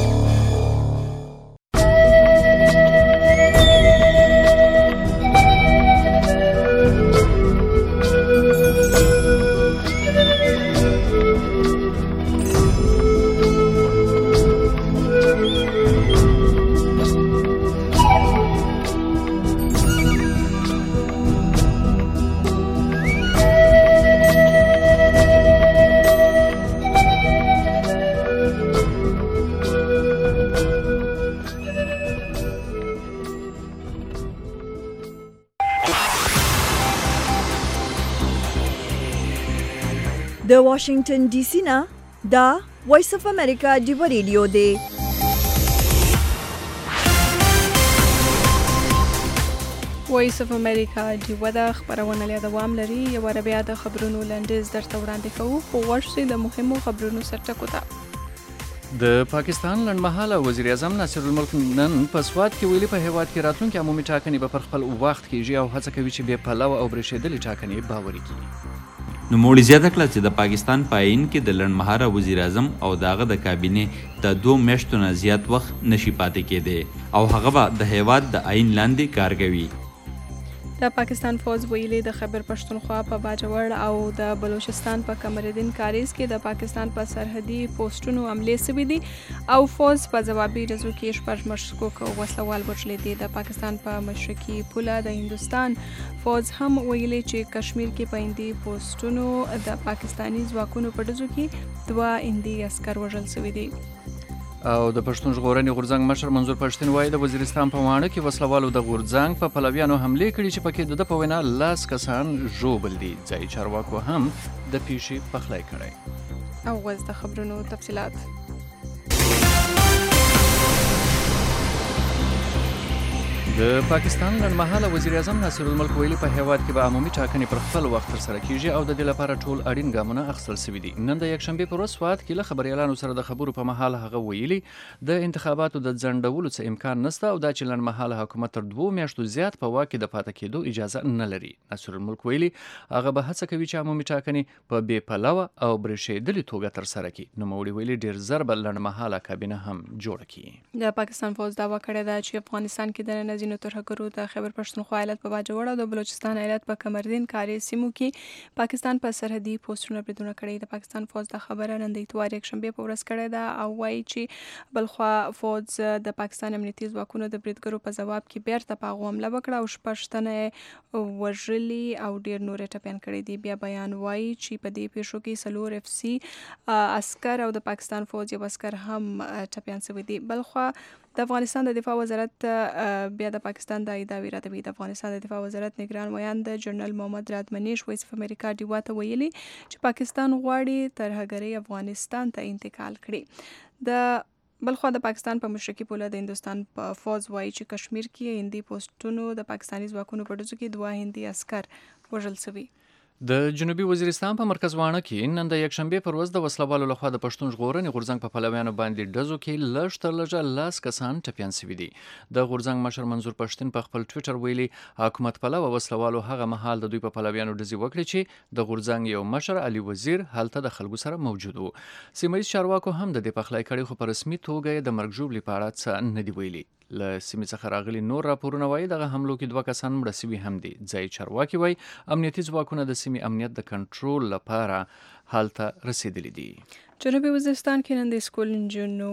د واشنگټن ډي سي نه دا وایس اف امریکا ډیوه ریډیو دی. وایس اف امریکا ډیوه د خبرونه له دوام لري. یو بیا د خبرونو لنډیز درته وړاندې کوو، خو ورشي د مهمو خبرونو سرټکو ته. د پاکستان لنډمهاله وزیر اعظم ناصر الملک نن په سوات کې ویلي په هیواد کې راتلونکي عمومي ټاکنې به پر خپل وخت کېږي او هڅه کوي چې بې پلوه او برېښېدلې ټاکنې باوري کړي. نوموړي زیاته کړه چې د پاکستان په آئین کې د لنډمهاله وزیر اعظم او داغه د کابینې د 2 میاشتو نه زیات وخت نشي پاتې کېدی او هغه به د هیواد د آئین لاندې کار کوي. د پاکستان فوج ویلي د خیبر پښتونخوا په باجوړ او د بلوچستان په کمرالدین کاریز کې د پاکستان په سرحدي پوسټونو حملې شوې دي او فوج په ځوابي ډزو کې 6 مشکوک وسلوال وژلي دي. د پاکستان په مشرقي پوله د هندوستان فوج هم ویلي چې کشمیر کې په هندي پوسټونو د پاکستاني ځواکونو په ډزو کې 2 هندي عسكر وژل شوي دي. او د پښتون ژغورنې غورځنګ مشر منظور پښتون وایي د وزیرستان په واڼه کې وسلوالو د غورځنګ په پلویانو حملې کړي چې پکې د په وینا 10 کسان ژوبل دي. ځایي چارواکو هم د پیښې پخلی کړی. او اوس د خبرونو تفصیلات. د پاکستان لنډمهاله وزیر اعظم ناصر الملک ویلي په هیواد کې به عمومي ټاکنې پر خپل وخت ترسره کیږي او د دې لپاره ټول اړین ګامونه اخیستل شوي دي. نن د یکشنبې پر ورځ سوات کې له خبریالانو سره د خبرو په مهال هغه ویلي د انتخاباتو د ځنډولو څه امکان نشته او دا چې لنډمهاله حکومت تر 2 میاشتو زیات په واک کې د پاتې کېدو اجازه نه لري. ناصر الملک ویلي هغه به هڅه کوي چې عمومي ټاکنې په بې پلوه او برېښېدلې توګه ترسره کړي. نوموړي ویلي ډېر ژر به لنډمهاله کابینه هم جوړه کړي. د پاکستان فوج دعوا کړې ده چې افغانستان کې د نننۍ ترهګرو د خیبر پښتونخوا ایالت په باجوړ او د بلوچستان ایالت په کمرالدین کاریز سیمو کې پاکستان په سرحدي پوسټونو بریدونه کړي. د پاکستان فوج د خبره نن د اتوار یکشنبې په ورځ کړې ده او وایي چې بلخوا فوج د پاکستان امنیتي ځواکونو د بریدګرو په ځواب کې بیرته په هغو حمله وکړه او 6 تنه وژلي او ډېر نور ټپیان کړي دي. بیا بیان وایي چې په دې پیښو کې 4 FC عسكر او د پاکستان فوج یو عسكر هم ټپیان شوي دي. بلخوا د افغانستان د دفاع وزارت بیا د پاکستان د دعوی راته د افغانستان د دفاع وزارت نگران ویاند جنرال محمد راد منیش وایس اف امریکا ډیوا ته ویلي چې پاکستان غواړي ترهګري افغانستان ته انتقال کړي. د بلخوا د پاکستان په مشرقي پوله د هندوستان په فوج وایي چې کشمیر کې هندي پوسټونو د پاکستاني ځواکونو په ډزو کې 2 هندي عسكر وژل شوي. د جنوبي وزیرستان په مرکز واڼه کې نن د یکشنبې پر ورځ د وسلوالو لخوا د پښتون ژغورنې غورځنګ په پلویانو باندې ډزو کې لږ تر لږه 10 کسان ټپیان شوي دي. د غورځنګ مشر منظور پښتون په خپل ټویټر ویلي حکومت پلوه وسلوالو هغه مهال د دوی په پلویانو ډزې وکړې چې د غورځنګ یو مشر علي وزیر هلته د خلکو سره موجود و. سیمه ییز چارواکو هم د دې پخلی کړي خو په رسمي توګه د مرګ ژوبلې په اړه څه نه دي ویلي. له سیمې څخه راغلي نور راپورونه وایي دغه حملو کې 2 کسان مړه شوي هم دي. ځایي چارواکي وایي امنیتي ځواکونه د سیمې امنیت د کنټرول لپاره هلته رسیدلي دي. جنوبي وزیرستان کې نن د سکول انجونو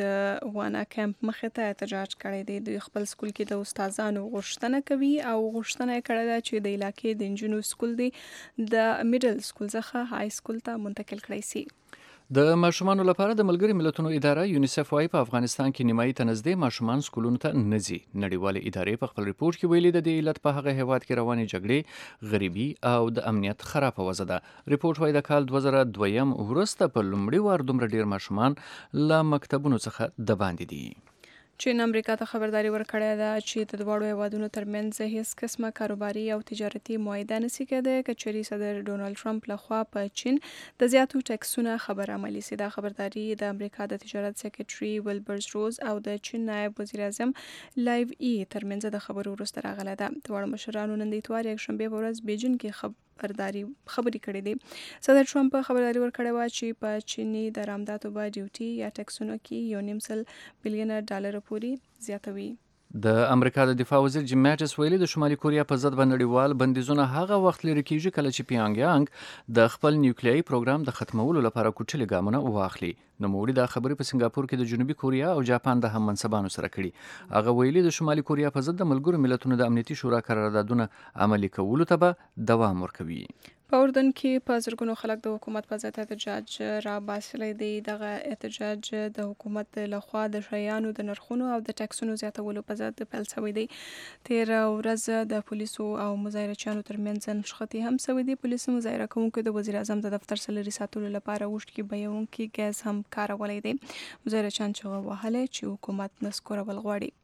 د وانا کمپ مخې ته احتجاج کړی دی. دوی خپل سکول کې د استادانو غوښتنه کوي او غوښتنه یې کړې ده چې د علاقې د انجونو سکول دی د میډل سکول څخه های سکول ته منتقل کړی شي. د ماشومانو لپاره د ملګري ملتونو اداره یونیسف وايي په افغانستان کې نیمایي ته نږدې ماشومان سکولونو ته نه ځي. نړیوالې ادارې په خپل ریپورت کې ویلي د دې علت په هغه هیواد کې روانې جګړې، غریبي او د امنیت خرابه وضع ده. ریپورت وايي د کال 2002 وروسته په لومړي وار دومره ډیر ماشومان له مکتبونو څخه د باندې دي. چین امریکا ته خبرداري ورکړې ده چې د دواړو هیوادونو ترمنځ هیڅ قسمه کاروباري او تجارتي معاهده نشي کېدای که چېرې صدر ډونالد ټرمپ لخوا په چین د زیاتو ټیکسونو خبر عملي سي. دا خبرداري د امریکا د تجارت سکرټري ویلبر روز او د چین نائب وزیر اعظم لایو ای ترمنځ د خبرو وروسته راغله ده. دواړو مشرانو نن د اتوار یکشنبه په ورځ بیجینګ کې خبرې کړې دي. صدر ټرمپ خبرداري ورکړې وه چې په چینی درآمداتو به ډیوټي یا ټیکسونو کې $1.5 بلین پورې زیاتوي. د امریکا د دفاع وزیر جیم ماټس ویلي د شمالي کوریا په ضد نړیوال بندیزونه هغه وخت لري کیږي کله چې پیانګیانګ د خپل نیوکلیایي پروګرام د ختمولو لپاره کوچلي ګامونه واخلي. نوموړي دا خبرې په سنگاپور کې د جنوبي کوریا او جاپان د هم منصبانو سره کړي. هغه ویلي د شمالي کوریا په ضد د ملګرو ملتونو د امنیتي شورا قراردادونه عملي کولو ته به دوام ورکوي. په اردن کې په زرګونو خلک د حکومت په ضد احتجاج را باسلی دی. دغه احتجاج د حکومت لخوا د شیانو د نرخونو او د ټیکسونو زیاتولو په ضد پیل شوی دی. تیر ورځ د پولیسو او مظاهرچیانو ترمنځ نښتې هم شوې دي. پولیسو مظاهره کوونکو د وزیر اعظم د دفتر څخه لرې ساتلو لپاره اوښکې بهیونکي ګاز هم کارولی دی. مظاهرچیان چغې وهلې چې حکومت نسکورول غواړي.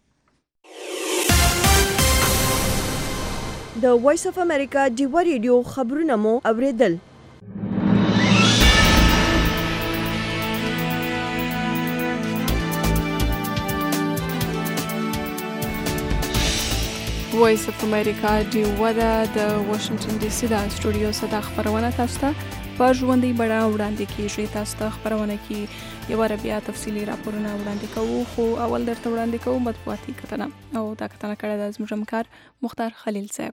د وایس اف امریکا ډیوا ریډیو خبرونه مو اوریدل. وایس اف امریکا ډیوا د واشنگټن ډي سي د سټوډیو څخه خبرونه تاسو ته په ژوندۍ بڼه وړاندې کیږي. تاسو ته خبرونه کې یو بیا تفصیلي راپورونه وړاندې کوو، خو اول درته وړاندې کوو مطبوعاتي کتنه، او دا کتنه کړې ده زموږ همکار مختار خلیل صاحب.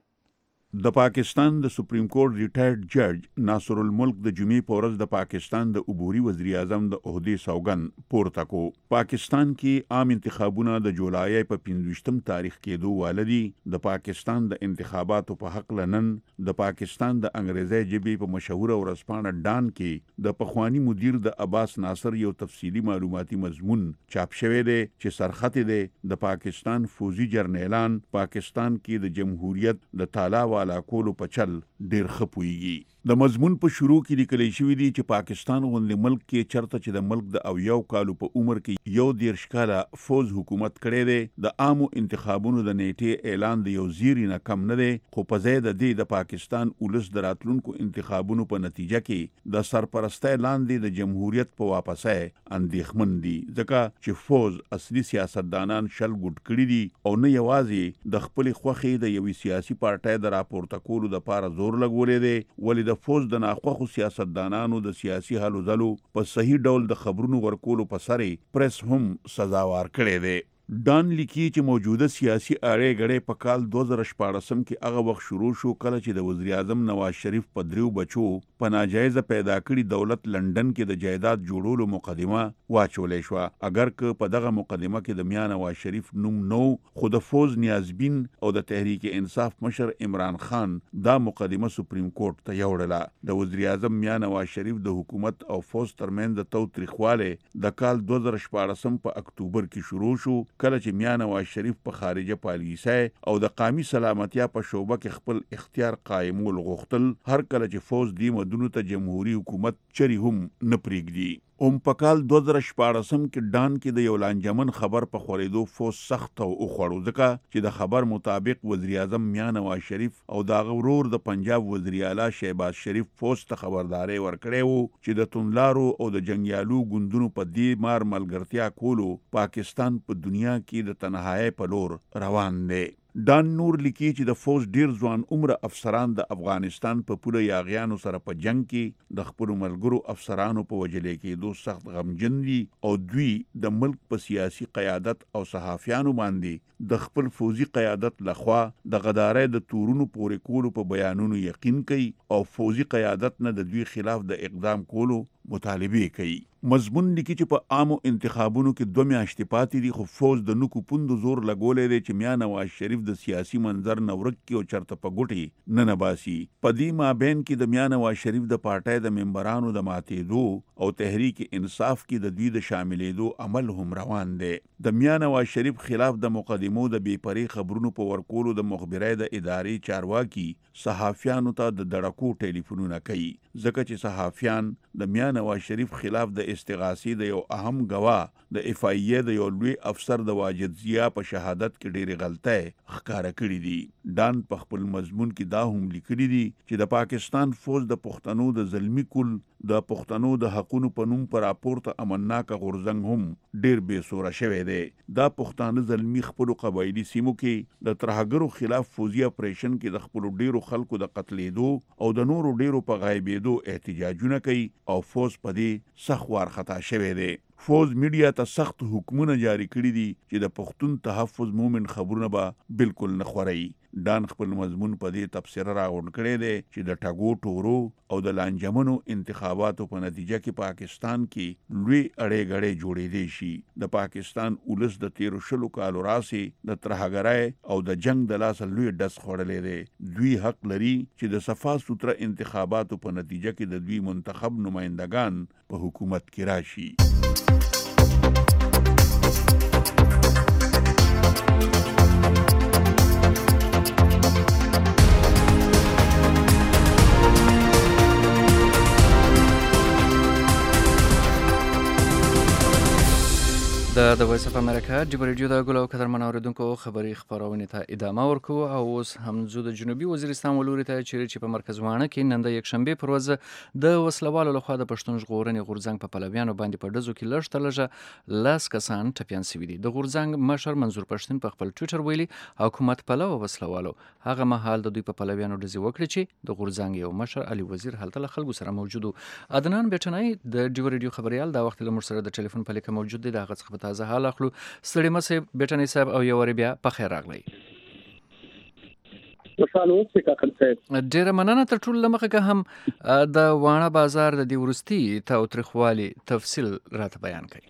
د پاکستان د سپریم کورټ ریټایرډ جج ناصر الملک د جمعې په ورځ د پاکستان د عبوري وزیر اعظم د عہدې سوګند پورته کو. پاکستان کې عام انتخابونه د جولای په 25 تاریخ کېدو والدي. د پاکستان د انتخاباتو په حق لنن د پاکستان د انګریزي ژبې په مشهور ورځپاڼه ډان کې د پخوانی مدیر د عباس ناصر یو تفصیلی معلوماتي مضمون چاپ شوی دی چې سرخط دی د پاکستان فوزي جرنیلان پاکستان کې د جمهوریت د تالا والا کولو په چل ډیر خپويږي. د مضمون په شروع کې لیکل شوی دی چې پاکستان غوندې ملک کې چرته چې د ملک د 90 کالو په عمر کې 11 کاله فوز حکومت کړی دی. د عامو انتخابونو د نیټې اعلان د یو زیری نه کم نه دی، خو په ځای د دې د پاکستان ولس د راتلونکو انتخابونو په نتیجه کې د سرپرستۍ لاندې د جمهوریت په واپسۍ اندېښمن دي، ځکه چې فوز اصلي سیاستدانان شل ګډ کړي دي او نه یوازې د خپل خوخي د یوې سیاسي پارټۍ د راپورته کولو د لپاره زور لګولې دی، ولې د فوز د ناخوخو سیاستدانانو د سیاسي هلو ځلو په صحیح ډول د خبرونو ورکولو په سر پریس هم سزاوار کړی دی. ډان لیکي چې موجوده سیاسي اړې غړې په کال 2014 کې هغه وخت شروع شو کله چې د وزیر اعظم نواز شریف په دریو بچو په ناجایزه پیدا کړي دولت لندن کې د جایداد جوړولو مقدمه واچولې شو. اگر که په دغه مقدمه کې د میا نواز شریف نوم نو، خو د فوز نیازبین او د تحریک انصاف مشر عمران خان دا مقدمه سپریم کورټ ته یوړله. د وزیر اعظم میا نواز شریف د حکومت او فوز ترمنځ د توتریخواله د کال 2014 په اکتوبر کې شروع شو، کله چې میا نواز شریف په خارجه پالیسۍ او د قومي سلامتیا په شوبه کې خپل اختیار قائمول غوښتل، هر کله چې فوز دی مدونو ته جمهوریت حکومت چری هم نه پریږدي. په کال 2014 کې ډان کې د یو لانجمن خبر په خورېدو فوز سخت او خوړو، ځکه چې د خبر مطابق وزیر اعظم میا نواز شریف او دا غورور د پنجاب وزیر اعلی شهباز شریف فوز ته خبرداري ورکړې وو چې د تونلارو او د جنگیالو ګوندونو په دې مار ملګرتیا کولو پاکستان په دنیا کې د تنهایی په لور روان دی. ډان نور لیکي چې د فوز ډیر ځوان عمر افسران د افغانستان په پوله یاغیانو سره په جنگ کې د خپل ملګرو افسرانو په وجلې کې سخت غمجن دي او دوی د ملک په سیاسي قیادت او صحافیانو باندې د خپل فوزي قیادت لخوا د غدارۍ د تورونو پورې کولو په بیانونو یقین کوي او فوزي قیادت نه د دوی خلاف د اقدام کولو مطالبه کوي. مضمون لیکي چې په عامو انتخابونو کې 2 میاشتې پاتې دي، خو فوز د نکو پوند زور لګولې دی چې میا نواز شریف د سیاسي منظر نورک کې او چرته په ګوټي نه نباسي. په دې مابین کې د میا نواز شریف د پارټۍ د ممبرانو د ماتېدو او تحریک انصاف کې د دوی د شاملېدو عمل هم روان دی. د میا نواز شریف خلاف د مقدمو د بې پرې خبرونو په ورکولو د مخبرۍ د ادارې چارواکي صحافیانو ته د دړکو ټلیفونونه کوي، ځکه چې صحافیان د میا نواز شریف خلاف د استغاثې د یو اهم غوا د FIA د یو لوی افسر د واجد ضیا په شهادت کې ډېرې غلطۍ ښکاره کړې دي. ډان په خپل مضمون کې دا هم لیکلي دي چې د پاکستان فوج د پښتنو د ظلمي کل د پښتنو د حقونو په نوم پر راپورته امنناکه غورځنګ هم ډېر بې سوره شوی دی. دا پښتانه ظلمي خپلو قبایلي سیمو کې د ترهګرو خلاف فوزي اپریشن کې د خپلو ډېرو خلکو د قتلېدو او د نورو ډېرو په غایبېدو احتجاجونه کوي او فوج په دې سخت وارخطا شوی دی. فوز میډیا ته سخت حکمونه جاری کړي دي چې د پښتون تحفظ مومن خبرونه به بالکل نه خوري. ډان خپل مضمون په دې تفسیر راغونډ کړی دی چې د ټګو ټورو او د لانجمنو انتخاباتو په نتیجه کې پاکستان کې لوی اړې غړې جوړېدې شي. د پاکستان ولس د 13 کالو راسې د ترهګرۍ او د جنگ د لاس لوی ډس خوړلې دی. دوی حق لري چې د صفا سوتره انتخاباتو په نتیجه کې د دوی منتخب نمائندگان په حکومت کې راشي. د وایس اف امریکا د ریډیو د ګلو قدرمن اوریدونکو خبري خبرونه ته ادامه ورکو او اوس هم زو د جنوبي وزیرستان ولوري ته چې په مرکز وانه کې نن د یکشنبه پر ورځ د وسلوالو لخوا د پښتون ژغورنې غورځنګ په پلویانو باندې په دزو کې لږ تلجه لاس کسان ټپيان سوي دي. د غورځنګ مشر منظور پښتون په خپل ټوئیټر ویلي حکومت پلو وسلوالو هغه مهال د دوی په پلویانو دزي وکړي چې د غورځنګ یو مشر علي وزیر هلته خلکو سره موجود. عدنان بیٹنای د ډیو ریډیو خبريال دا وخت له مر سره د ټلیفون په لیکه موجود دی. د هغه څخه تازه حال اخلو. ستړي مشه بیٹنی صاحب او یو بیا په خیر راغلی. ډیره مننه. تر ټولو لمخه که هم د وانه بازار د دی ورستی تاوتریخوالي تفصیل راته بیان کړئ.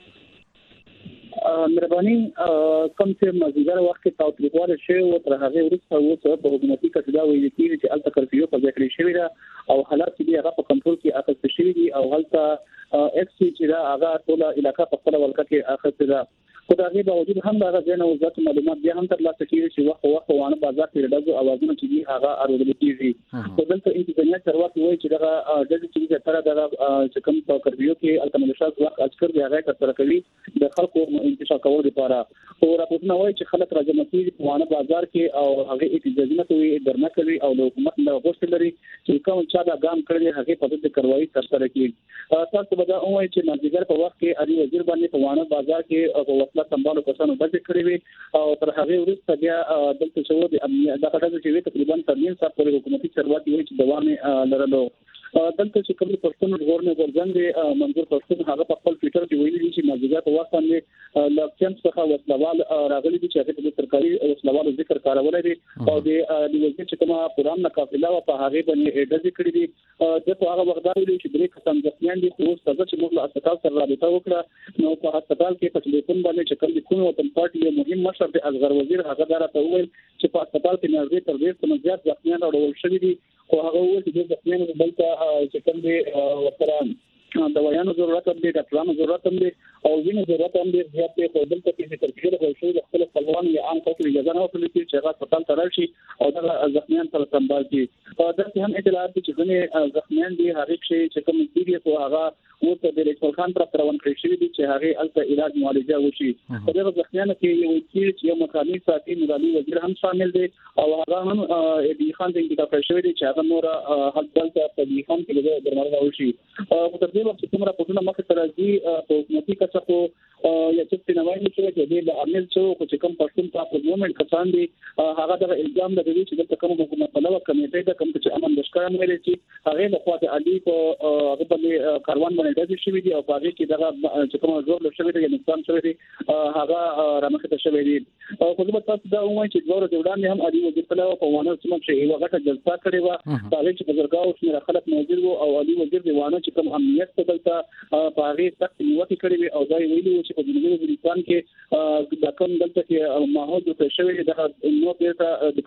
مهرباني کوم چې مزیدار وخت کې تاوتریخواله شی او تر هغه وروسته اوس په حکومتي کتابه ویل کېږي چې الته کرفیو په ځکه شوی دا او حالات چې هغه په کنټرول کې اخیستل شوی دي او هلته اکس چې دا هغه ټول علاقہ په خپل ولکه کې اخیستل ده. خو دا غي باوجود هم دا غزنه وزارت معلومات بیا هم تر لاسه کیږي چې وخت وانه بازار کې دغه اوازونه چې هغه اورول کیږي. خو دلته انتظامیه چرواکي وایي چې دا د چې تر دا چې کوم په کرفیو کې التمنشات وخت اذکر دی هغه تر کوي د خلکو انتشار کول لپاره. او راپورونه وایي چې خلک راځي چې وانه بازار کې او هغه اجازه کوي درنه کوي او د حکومت له غوښتل لري چې کوم چا دا ګام کړی هغه په دې کاروایی ترسره کړي. تاسو به دا وایي چې نظر په وخت کې علي وزیر باندې په وانه بازار کې او وسله سمبالو کسانو بچ کړی وي او تر هغه وروسته بیا دلته شو د امنیت د خدای چې تقریبا ترمن صاحب پر حکومتي چارواکي وایي چې دوام لرلو. دلته چې کوم پښتون ژغورنې غورځنګ منظور پښتون هغه په خپل ټوئیټر کې ویلي چې مازیګر په وخت باندې لکچن څخه وسلوال راغلي دي چې هغه د سرکاري وسلوالو ذکر کارول دي او د وزیر چې کومه قرآن قافله او په هغه باندې ډز کړی دي. د هغه وغدار ویلي چې درې کسان ځپیان دي خو څنګه چې موږ له هسپتال سره رابطه وکړه نو په هسپتال کې په ټلیفون باندې چې کوم د کوم وطن پارټي یو مهم مشر د اصغر وزیر هغه راته وویل چې په هسپتال کې نږدې تر 20 زیات ځپیان راوړل شوي دي. خو هغه وویل چې د ځپیان بلته چې کوم د وسره دوايانو ضرورت هم دي ډاکټرانو ضرورت هم دي او وینې ضرورت هم دي. زیات په دلته کې چې ترکیه د شوی د خپل خپلوان یا عام خلکو اجازه نه ورکړي چې هغه هسپتال ته راشي او د ځخمیان سره سمبال شي. دا هم اطلاعات چې ځنې ځخمیان دي هغه چې کوم سیریس او هغه ورته د رسول خان پر روان کړی شوی دي چې هغه الته علاج معالجه وشي. په دې ځخمیانو کې یو چې یو مخالي ساتي مولوي وزیر هم شامل دي او هغه هم د خان د انتخاب شوی دي چې هغه نور حل دلته په دې خان کې د درمل وشي. په دې وخت چې کومه راپورونه مخه تر راځي په حکومتي کچه یا چې نوایي چې د امیر چې کوم پښتون په مومنت کسان دي هغه د الزام لري چې د کوم حکومت په لور کمیټه د کوم چې امن لشکره ملي چې هغه د خواته علي په هغه باندې کاروان باندې د شوی دي او هغه کې دغه چې کوم زور لشکره دي نقصان شوی دي هغه رامخته شوی دي. خو زه تاسو دا وایم چې دوره د وړاندې هم علي وزیر په لور په وانه چې یو غټه جلسه کړې و هغه چې بزرګاو شمیر خلک موجود وو او علي وزیر دی وانه چې کوم امنیت ته دلته په هغه سخت نیوکه کړې وي او دا ویلي چې په جنوبي وزیرستان کې د کوم دلته کې ماحول د شوی د نو پیسه د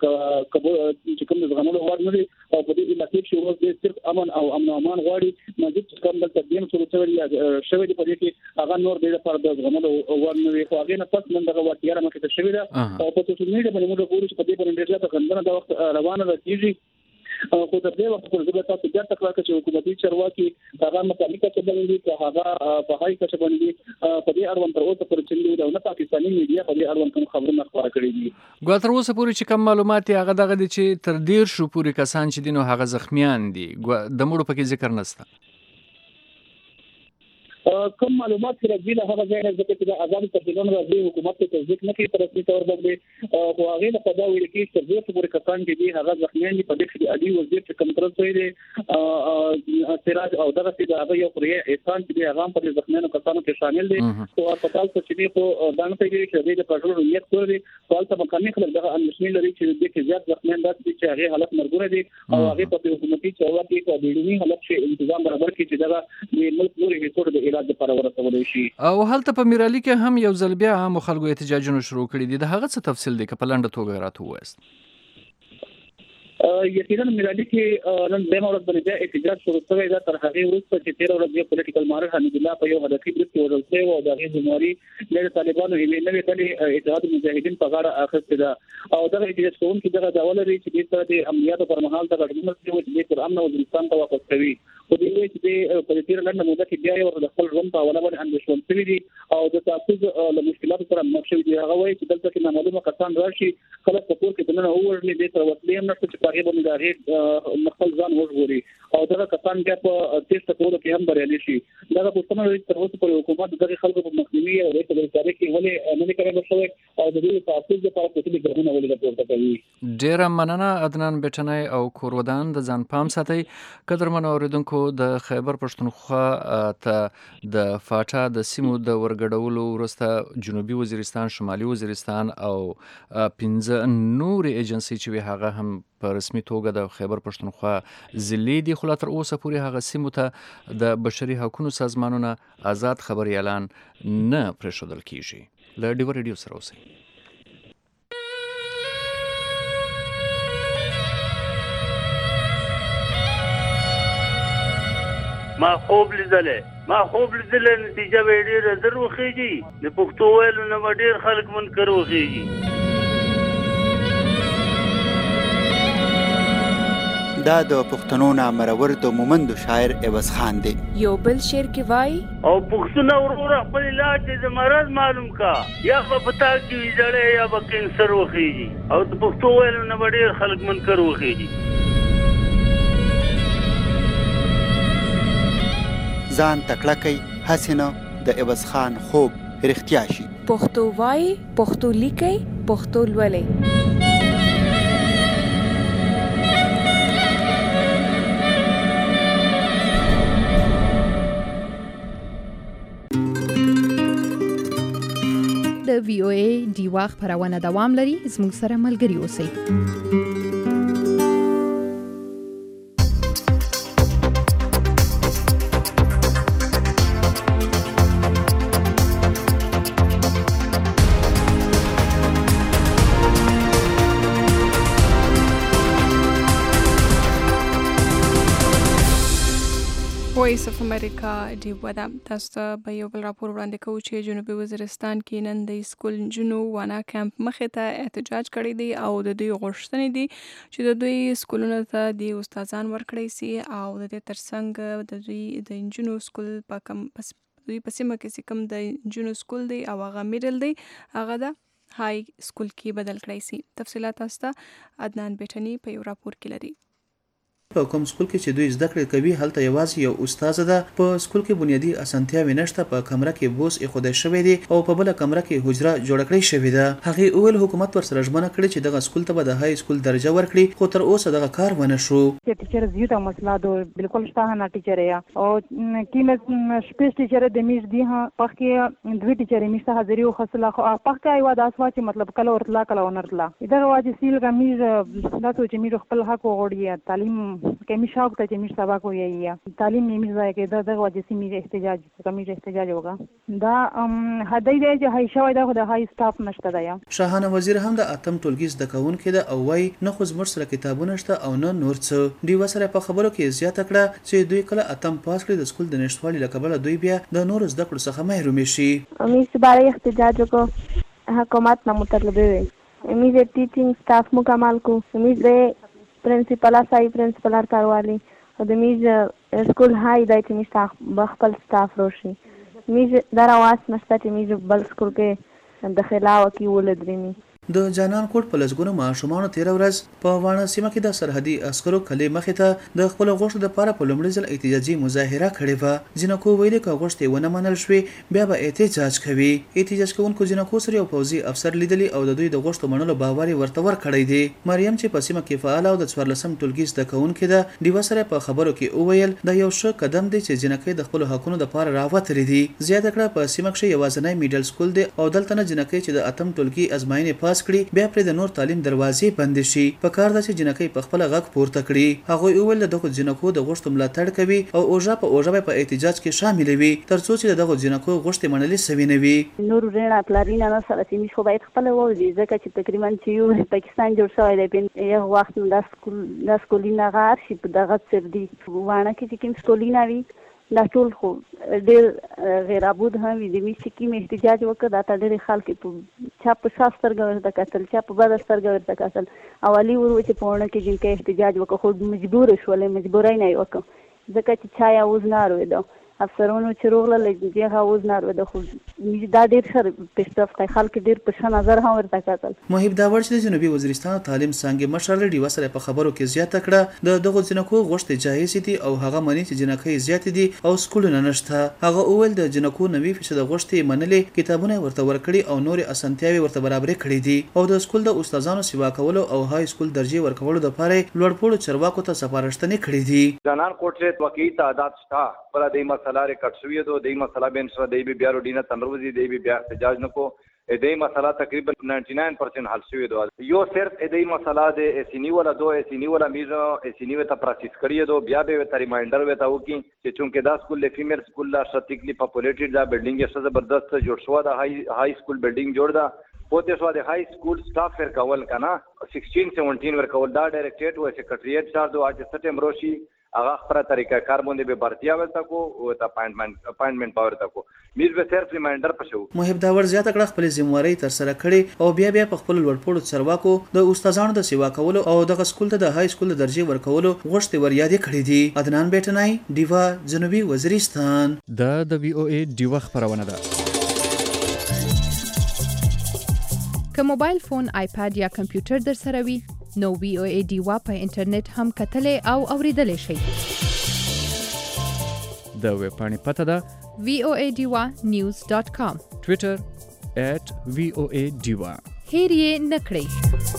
چې کوم ځغنلو غواړي نه او په دې علاقې کې اوس د صرف امن او امان غواړي مزید کوم دلته دیم شروع شوی دی په دې کې هغه نور د لپاره د ځغنلو غواړي نه خو هغه نه پس من دغه وړتیا راکته شوی ده او په سوشل میډیا باندې موږ ګورو چې په دې باندې ډېر ځله غندنه د وخت روانه ده کیږي خو تر دې وخت پورې زه تاسو بیا تکرار کوم چې حکومتي چارواکي هغه مقامي کچه باندې چې هغه په هاي کچه باندې په دې اړوند تر اوسه پورې چې د پاکستاني میډیا په دې اړوند کوم خبرونه خبره کړې دي. ګویا تر اوسه پورې چې کوم معلومات هغه دغه دي چې تر 10 پورې کسان چې دي نو هغه زخمیان دي، د مړو پکې ذکر نشته. کوم معلومات چې راځي له هغه ځای نه ځکه چې د آزاد تحلیلونو راځي حکومت ته تصدیق نه کوي په رسمي تور باندې، خو هغه له خدا ویل کې چې څه پورې کسان دي هغه ځخمیان دي. په دې کې علي وزیر چې کوم تر څو دی سراج او دغه چې هغه یو پرې احسان چې هغه په دې ځخمیانو کسانو کې شامل دي. او هسپتال ته چې دی خو دانه ته کې چې د پټرول نیت کوي خپل ته مقامي خلک دغه اندېښنې لري چې د کې زیات ځخمیان دي چې هغه حالت مرګونه دي او هغه په حکومتي چارواکي په بیړني حالت کې تنظیم برابر کړي چې دغه د ملک نوري هیڅ د علاج لپاره ورسول شي. او هلته په میرالي کې هم یو ځل بیا عام خلکو احتجاجونه شروع کړي دي، د هغه څه تفصیل دی که په لنډه توګه راته ووایاست؟ یقینا میرالي کې نن د مورد باندې احتجاج شروع شوی دا تر هغه وروسته چې 13 ورځې یو پولیټیکل مارر حمید الله په یو هدفي بریټ کې ورول شوی او د غزموري له طالبانو یې نوې ډلې اتحاد مجاهدین په غاړه اخیسته ده او دغه احتجاج کوونکي دغه ډول لري چې د سره د عملیاتو پر مهال د غړمنو چې د امن او افغانستان ته واپس کوي. خو د دې چې په تیر لنډه موده کې بیا یو د خپل ژوند په حواله باندې اندېښمن شوي دي او د تاسو له مشکلاتو سره مخ شوي دي. هغه وایي چې دلته کې نامعلومه کسان راشي خلک په کور کې دننه وورني د تر وسلې هم نشته چې په هغه باندې د خپل ځان وژغوري او دغه کسان بیا په تیسته کولو کې هم بریالي شي. دغه پوښتنه لري تر اوسه پورې حکومت دغه خلکو په مخنیوي او د تاریخ کې ولې نه کړی شوی او د دې تاسو لپاره څه دي ګرځنه ولې راپورته کوي. ډیره مننه عدنان بیٹنای او کورودان د ځان پام ساتي. قدرمن اوریدونکو د خیبر پښتونخوا ته د فاټا د سیمو د ورګډولو وروسته جنوبي وزیرستان، شمالي وزیرستان او 15 نور ایجنسی چې هغه هم په رسمي توګه د خیبر پښتونخوا ضلع دي، خو لا تر اوسه پورې هغه سیمو ته د بشري حقوقو سازمانونه آزاد خبري اعلان نه پرېښودل کیږي. له ډیو ریډیو سره اوسئ. ما خوب لیدلې نتیجه به ډېره زر وخیږي، د پښتو ویلو نه به ډېر خلک منکر وخیږي. دا د پښتنو نامرور د مومندو شاعر عوض خان دی. یو بل شعر کې وای او پښتون ورور خپل علاج د مرض معلوم کا، یا په پتا کې ویځړې یا په کینسر وخیږي او د پښتو ویلو نه به ډېر خلک منکر وخیږي. ځان تکړه کوي هسې نه د عوض خان خوب رښتیا شي. پښتو وای، پښتو لیکي، پښتو لولي. د VOA دیوا خبرونه دوام لري، زموږ سره ملګري اوسئ. وایس اف امریکا دی ودا تاسو به یو بل راپور وړاندې کوو چې جنوبي وزیرستان کې نن د سکول جنو وانا کمپ مخې ته احتجاج کړی دی او د دوی غوښتنې دي چې د دوی سکولونو ته د استادان ورکړي سي او د دې ترڅنګ د دوی د انجینو سکول په کم دوی په سیمه کې کوم د انجینو سکول دی او هغه میډل دی هغه د های سکول کې بدل کړی سي. تفصيلات تاسو عدنان بیٹنی په یو راپور کې لري. په کوم سکول کې چې دوی زده کړې کوي هلته یوازې یو استاد ده. په سکول کې بنیادی اسانتیاوې نشته، په کمره کې بوس ایښودل شوی دی او په بل کمره کې حجره جوړ کړی شوی ده. هغه اول حکومت پر سره ژمنه کړې چې دغه سکول ته به د های سکول درجه ورکړي، خو تر اوسه دغه کار ونه شو. ټیچر زیاته مسله دو بالکل شته نه ټیچر یا او کیمه سپیس ټیچر د میش دی ها پخې دوی ټیچر میش ته حاضری او خصله خو پخې ایوا د اسوا چې مطلب کله ورتلا کله ونرتلا دغه واجب سیل کمیز تاسو چې میرو خپل حق وغوړی تعلیم کمی شاوق ته چې میش سبا کوی یا تعلیم میش ځای کې دغه واجب سیمه احتجاج کمیز احتجاج وکا دا هداي دی چې هاي شوی دا د هاي سټاف نشته دی. شاهانه وزیر هم د اتم ټولګي زده کوونکې ده او وايي نه خو زموږ سره کتابونه شته او نه نور څه. دوی وسره په خبرو کې زیاته کړه چې دوی کله اتم پاس کړي د سکول د نشټوالي لکبل دوی بیا د نور زده کړو څخه محروم شي. امیس برای احتجاج کو حکومت نه مطالبه وي. امیز ټیچینګ سټاف مکمل کو. امیز پرنسپل صاحب پرنسپل کاروالی او د میز سکول های دای چې میز بخپل سټاف روشي میز در اواز مسته چې میز بل سکول کې د خلاوه کې ولدرمي د جانان کوټ په لسګونو ماشومانو تیر ورځ په وانه سیمه کې د سرحدي عسکرو کلی مخې ته د خپل غوښتنو لپاره په لومړي ځل احتجاجي مظاهره کړې و. جنکو ویلي که غوښتنې ونه منل شوې بیا به احتجاج کوي. احتجاج کوونکو جنکو سره یو پوځي افسر لیدلی او د دوی د غوښتنو منلو باور ورته ورکړی دی. مریم چې په سیمه کې فعال او د 14 ټولګي زده کوونکې ده ډیوه سره په خبرو کې وویل دا یو ښه قدم دی چې جنکې د خپل حقونو لپاره راوتلې دي. زیاته کړه په سیمه کې یوازینی میډل سکول دی او دلته نه جنکې چې د اتم ټولګي ازموینې پاس کړي بیا پر نور تعلیم دروازې بند شي. په کار ده چې جنکې په خپل غږ پورته کړي. هغه ویل دغه جنکو د غوښتنو ملاتړ کوي او اوجه په احتجاج کې شامل وي ترڅو چې دغه جنکو غوښتنې منلې سوي نه وي. نور رڼا پلارینا نه سره چې موږ باید خپل ووځي ځکه چې تقریبا چې یو پاکستان جوړ شوی دی په یو وخت د سکولینه غار شي په دغه سر دی وانه کې چې کوم سکولینه وي دا ټول خو ډېر غیر عبود هم وي د میشتې کې احتجاج وکړ دا ته ډېرې خلک په چا په ښه سترګه ورته کتل چا په بده سترګه ورته کتل اولي ور چې په ونه کې جنکۍ احتجاج وکړ خو مجبوره شولې مجبورۍ نه یې وکړم ځکه چې چا یې اوز نه اورېده افسرانو چې روغله دغه اوز نه اورېده خو دا ډېر ښه پیشرفت دی خلک ډېر په ښه نظر هم ورته کتل. محب داور چې د جنوبي وزیرستان تعلیم څانګې مشر له ډیوه سره په خبرو کې زیاته کړه د دغو جنکو غوښتنې جایز دي او هغه مني چې جنکۍ زیات دي او سکولونه نشته. هغه وویل د جنکو 90% غوښتنې منلې کتابونه ورته ورکړي او نور اسانتیاوي ورته برابرې کړې دي او د سکول د استادانو سیوا کولو او های سکول درجه ورکولو لپاره لوړپوړو چرواکو ته سپارښتنې کړې دي. جانان کوټ سے وکیل تعداد شتا پر د مسله ریکارډ شوی دو د مسله بین سره د بیا روډینه تنروزی د بیا احتجاج نکو د مسله تقریبا 99% حل شوی دو یو صرف د مسله د اسینی ولا دو اسینی ولا میزو اسینی وتا پروسس کړی دو بیا به ته ریمایندر وتا وکي چې چونکه دا سکول له فیمیل سکول لا شتیکلی پاپولیټډ دا بلډینګ یې زبردست جوړ شو دا های سکول بلډینګ جوړ دا پوتې سو د های سکول سټاف ور کول کنه 16-17 ور کول دا ډایریکټریټ و سیکریټریټ چارج او اج سټم روشي هغه خبره طریقه کار باندې به برتیا ورته کو او ته اپاینټمنت پاور تا کو میز به صرف ریمایندر پښو. محب داور زیاته کړه خپل ذمہواری تر سره کړي او بیا په خپل لوړپوړو چرواکو د استادانو د سیوا کولو او د سکول ته د های سکول د درجه ورکولو غوښتنې ور یادې کړې دي. عدنان بیٹنای دیوا جنوبي وزیرستان د وی او ای دیوا خبرونه ده. که موبایل فون آیپاد یا کمپیوټر در سره وي نو وی او ای دیوا په انټرنیټ هم کتلې او اوریدلې شئ. د ویب پاڼې پته ده voadiwa.news.com ټویټر @voadiwa هیر یې نه کړئ.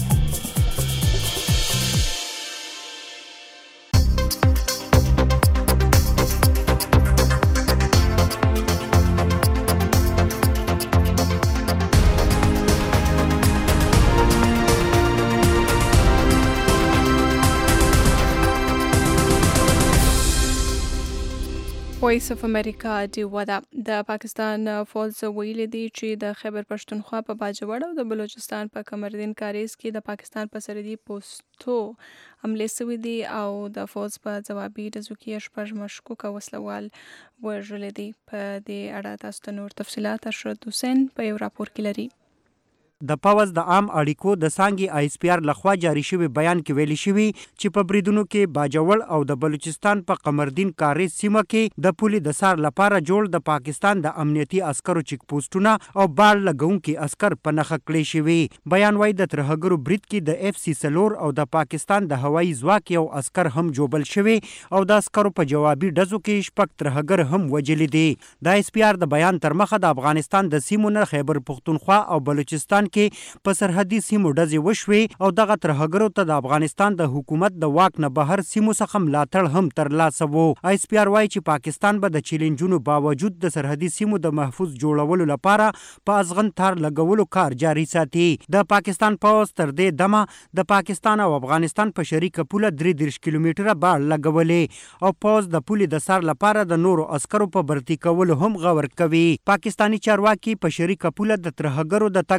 وایس اف امریکا ډیوا د پاکستان فوج ویلي دی چې د خیبر پښتونخوا په باجوړ او د بلوچستان په کمردین کاریز کې د پاکستان په سرحدي پوسټو حملې شوې دي او د فوج په ځوابي ډزو کې شپږ مشکوک وسلوال وژل دي. په دې اړه تاسو ته نور تفصيلات اشرف حسین په یو راپور کې لري. د پاوز د عام اړیکو د سانګي آی اس پی آر لخوا جاری شوی بیان کې ویلي شوی چې په بریدونو کې باجوړ او د بلوچستان په قمردین کاریز سیمه کې د پولی د سار لپاره جوړ د پاکستان د امنیتي عسکرو چیک پوسټونه او بال لګونکي عسكر په نخښه کړی شوی. بیان وايي د ترهګرو برید کې د اف سی سلور او د پاکستان د هوایي ځواک یو عسكر هم جوبل شوی او د عسکرو په جوابي ډزو کې شپږ ترهګر هم وجل دي. د آی اس پی آر د بیان تر مخه د افغانستان د سیمو نه خیبر پښتونخوا او بلوچستان کې په سرحدي سیمو ډزې وشوې او دغه ترهګرو ته د افغانستان د حکومت د واک نه بهر سیمو څخه ملاتړ هم ترلاسه وو. آی اس پی آر وايي چې پاکستان به د چیلنجونو باوجود د سرحدي سیمو د محفوظ جوړولو لپاره په ازغن تار لګولو کار جاري ساتي. د پاکستان پوز تر دې دمه د پاکستان او افغانستان په شریکه پوله 33 کیلومتره بار لګولې او پوز د پولې د سار لپاره د نورو عسکرو په برتی کولو هم غور کوي. پاکستانی چارواکي په شریکه پوله د ترهګرو د تګ راتګ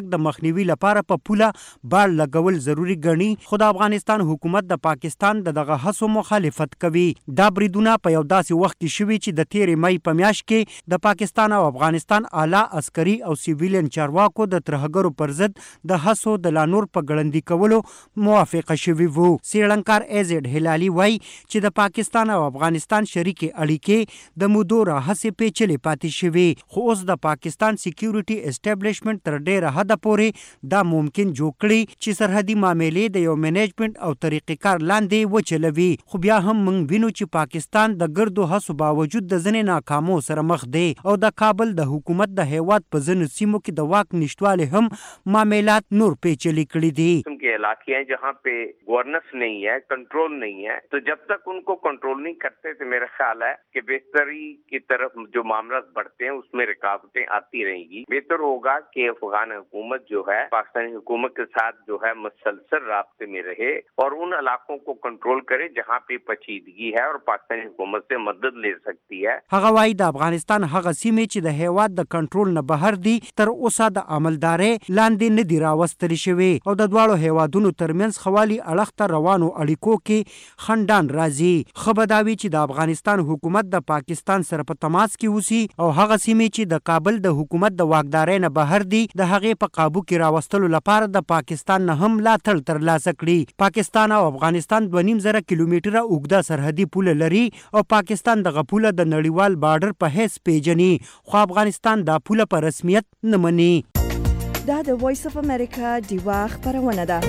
تګ د مخنیوي لپاره په پوله بار لګول ضروری ګڼي، خو د افغانستان حکومت د پاکستان دغه هڅو مخالفت کوي. دا بریدونه په یو داسې وخت کې شوي چې د تیرې مئی په میاشت کې د پاکستان او افغانستان اعلی عسکري او سیویلین چارواکو د ترهګرو پر ضد د هڅو د لا نور په ګړندي کولو موافقه شوي وو. څېړنکار ایزډ هلالي وایي چې د پاکستان او افغانستان شریکې اړیکې د مودو راهیسې پیچلې پاتې شوې، خو اوس د پاکستان سکیورټي اسټابلیشمنټ تر ډېره حده پورې دا ممکن جوړ کړي چې سرحدي معاملې د یو منیجمنټ او طریقې کار لاندې وچلوي. خو بیا هم موږ وینو چې پاکستان د ګردو هڅو باوجود د ځینې ناکامو سره مخ دی او د کابل د حکومت د هیواد په ځینو سیمو کې د واک نشتوالي هم معاملات نور پیچلي کړي دي. के इलाके हैं जहाँ पे गवर्नेंस नहीं है, कंट्रोल नहीं है, तो जब तक उनको कंट्रोल नहीं करते तो मेरा ख्याल है कि बेहतरी की तरफ जो मामला बढ़ते हैं उसमें रुकावटें आती रहेंगी. बेहतर होगा कि अफगान हुकूमत जो है पाकिस्तानी हुकूमत के साथ जो है मुसलसल राब्ते में रहे और उन इलाकों को कंट्रोल करे जहाँ पे पेचीदगी है और पाकिस्तानी हुकूमत से मदद ले सकती है. هغه وايي د افغانستان هغه سیمې چې د هیواد د کنټرول نه بهر دي تر اوسه د عملدارۍ لاندې نه دي راوستل شوي او د دواړو هیوادونو ترمنځ خوالي اړخ ته روانو اړیکو کې خندان راځي. ښه به دا وي چې د افغانستان حکومت د پاکستان سره په تماس کې اوسي او هغه سیمې چې د کابل د حکومت د واکدارۍ نه بهر دي د هغې په قابو کې راوستلو لپاره د پاکستان نه هم ملاتړ ترلاسه کړي. پاکستان او افغانستان 2.5 کیلومتره اوږده سرحدي پوله لري او پاکستان دغه پوله د نړیوال بارډر په حیث پیژني، خو افغانستان دا پوله په رسمیت نه مني. دا د وایس اف امریکا دیوا خبرونه ده.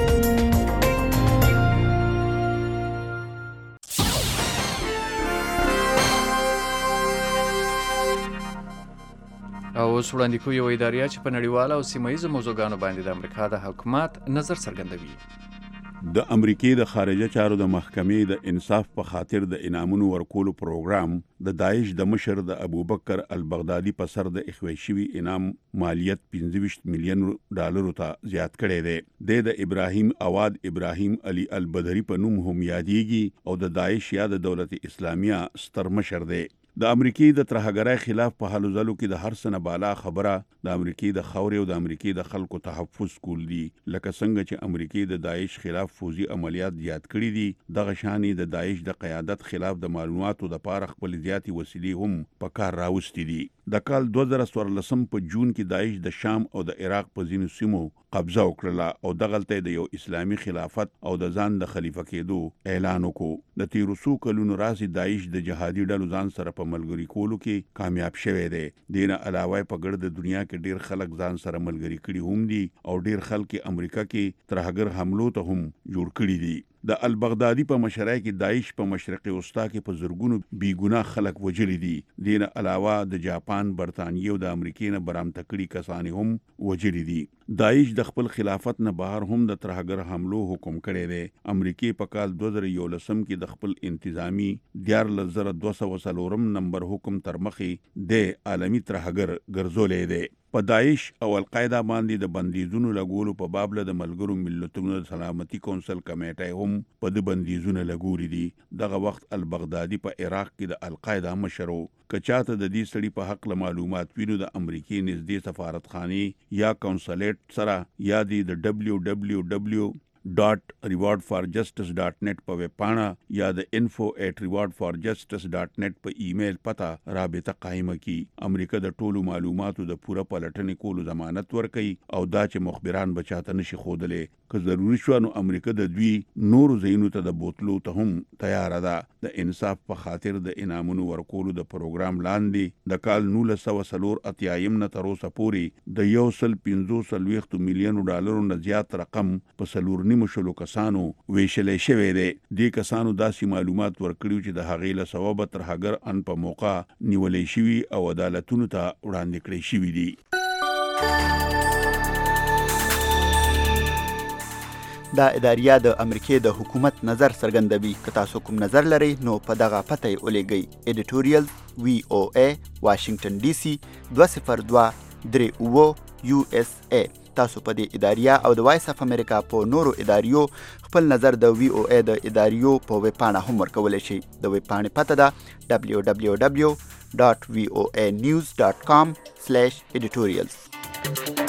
او اوس وړاندې کوو یوه اداریه چې په نړیواله او سیمه ییزو موضوعګانو باندې د امریکا د حکومت نظر څرګندوي. د امریکې د خارجه چارو د محکمې د انصاف په خاطر د انعامونو ورکولو پروګرام د داعش د مشر د ابوبکر البغدادي په سر د اخوی شوي انعام مالیت 25 میلیون ډالرو ته زیات کړی دی. د ابراهیم اواد ابراهیم علي البدري په نوم هم یادېږي او د داعش یا د دولت اسلامیه ستر مشر دی. د امریکې د ترهګرۍ خلاف په هلو ځلو کې د هر څه نه بالا خبره د امریکې د خاورې او د امریکې د خلکو تحفظ کول دي. لکه څنګه چې امریکې د داعش خلاف فوزي عملیات زیات کړي دي، دغه شانې د داعش د قیادت خلاف د معلوماتو د پاره خپل زیاتې وسیلې هم په کار راوستي دي. د کال 2014 په جون کې داعش د شام او د عراق په ځینو سیمو قبضه وکړه او دغلته د یو اسلامي خلافت او د ځان د خلیفه کېدو اعلان وکړو. د تیرو څو کلونو راځي داعش د جهادي ډلو ځان سره په ملګری کولو کې کامیاب شوی دی. دینه علاوه په ګرد دنیا کې ډیر خلک ځان سره ملګری کړي هم دي او ډیر خلک امریکا کې ترهګر حملو ته هم جوړ کړي دي. د البغدادي په مشرۍ کې داعش په مشرقي وسطا کې په زرګونو بیګناه خلک وجلي دي. دینه علاوه د جاپان، برتانیې او د امریکې نه برامته کړي کسان هم وجلي دي. داعش د خپل خلافت نه بهر هم د ترهګر حملو حکم کړی دی. امریکې په کال 2011 کې د خپل انتظامی 14204 نمبر حکم تر مخې د عالمي ترهګر ګرځولې دی. په داعش او القاعده باندې د بندیزونو لګولو په باب له د ملګرو ملتونو د سلامتي کونسل کمیټه هم په د بندیزونو لګولي دي. دغه وخت البغدادي په عراق کې د القاعده مشر و. که چاته د دې سړي په حق له معلومات وینو د امریکې نږدې سفارتخانې یا کونسلیټ سره یا د www.rewardforjustice.net په ویب پاڼه یا د info@rewardforjustice.net په ایمیل پته رابطه قائمه کی. امریکا د ټولو معلوماتو د پوره پلټنې کولو ضمانت ورکوي او دا چې مخبران بچاته نشي خودلې. که ضروري شو نو امریکا د دوی نورو ځایونو ته د بوتلو ته هم تیار ده. د انصاف په خاطر د انعامونو ورکولو د پروګرام لاندې د کال 1984 نه تر اوسه پورې د 150 میلیون ډالرو نه زیات رقم په 4.5 کسانو ویشلې شوی دی. دې کسانو داسې معلومات ورکړي چې د هغې له سببه ترهګر ان په موقع نیولې شوي او عدالتونو ته وړاندې کړي شوي دي. دا اداریه د امریکې د حکومت نظر څرګندوي. که تاسو کوم نظر لرئ نو په دغه پته یې ولیږئ. editorial VOA واشنگټن DC 20239 USA. تاسو په دې اداریه او د وایس اف امریکا په نورو اداریو خپل نظر د VOA د اداریو په ویب پاڼه هم ورکولی شئ. د ویب پاڼې پته ده www.voanews.com/editorials.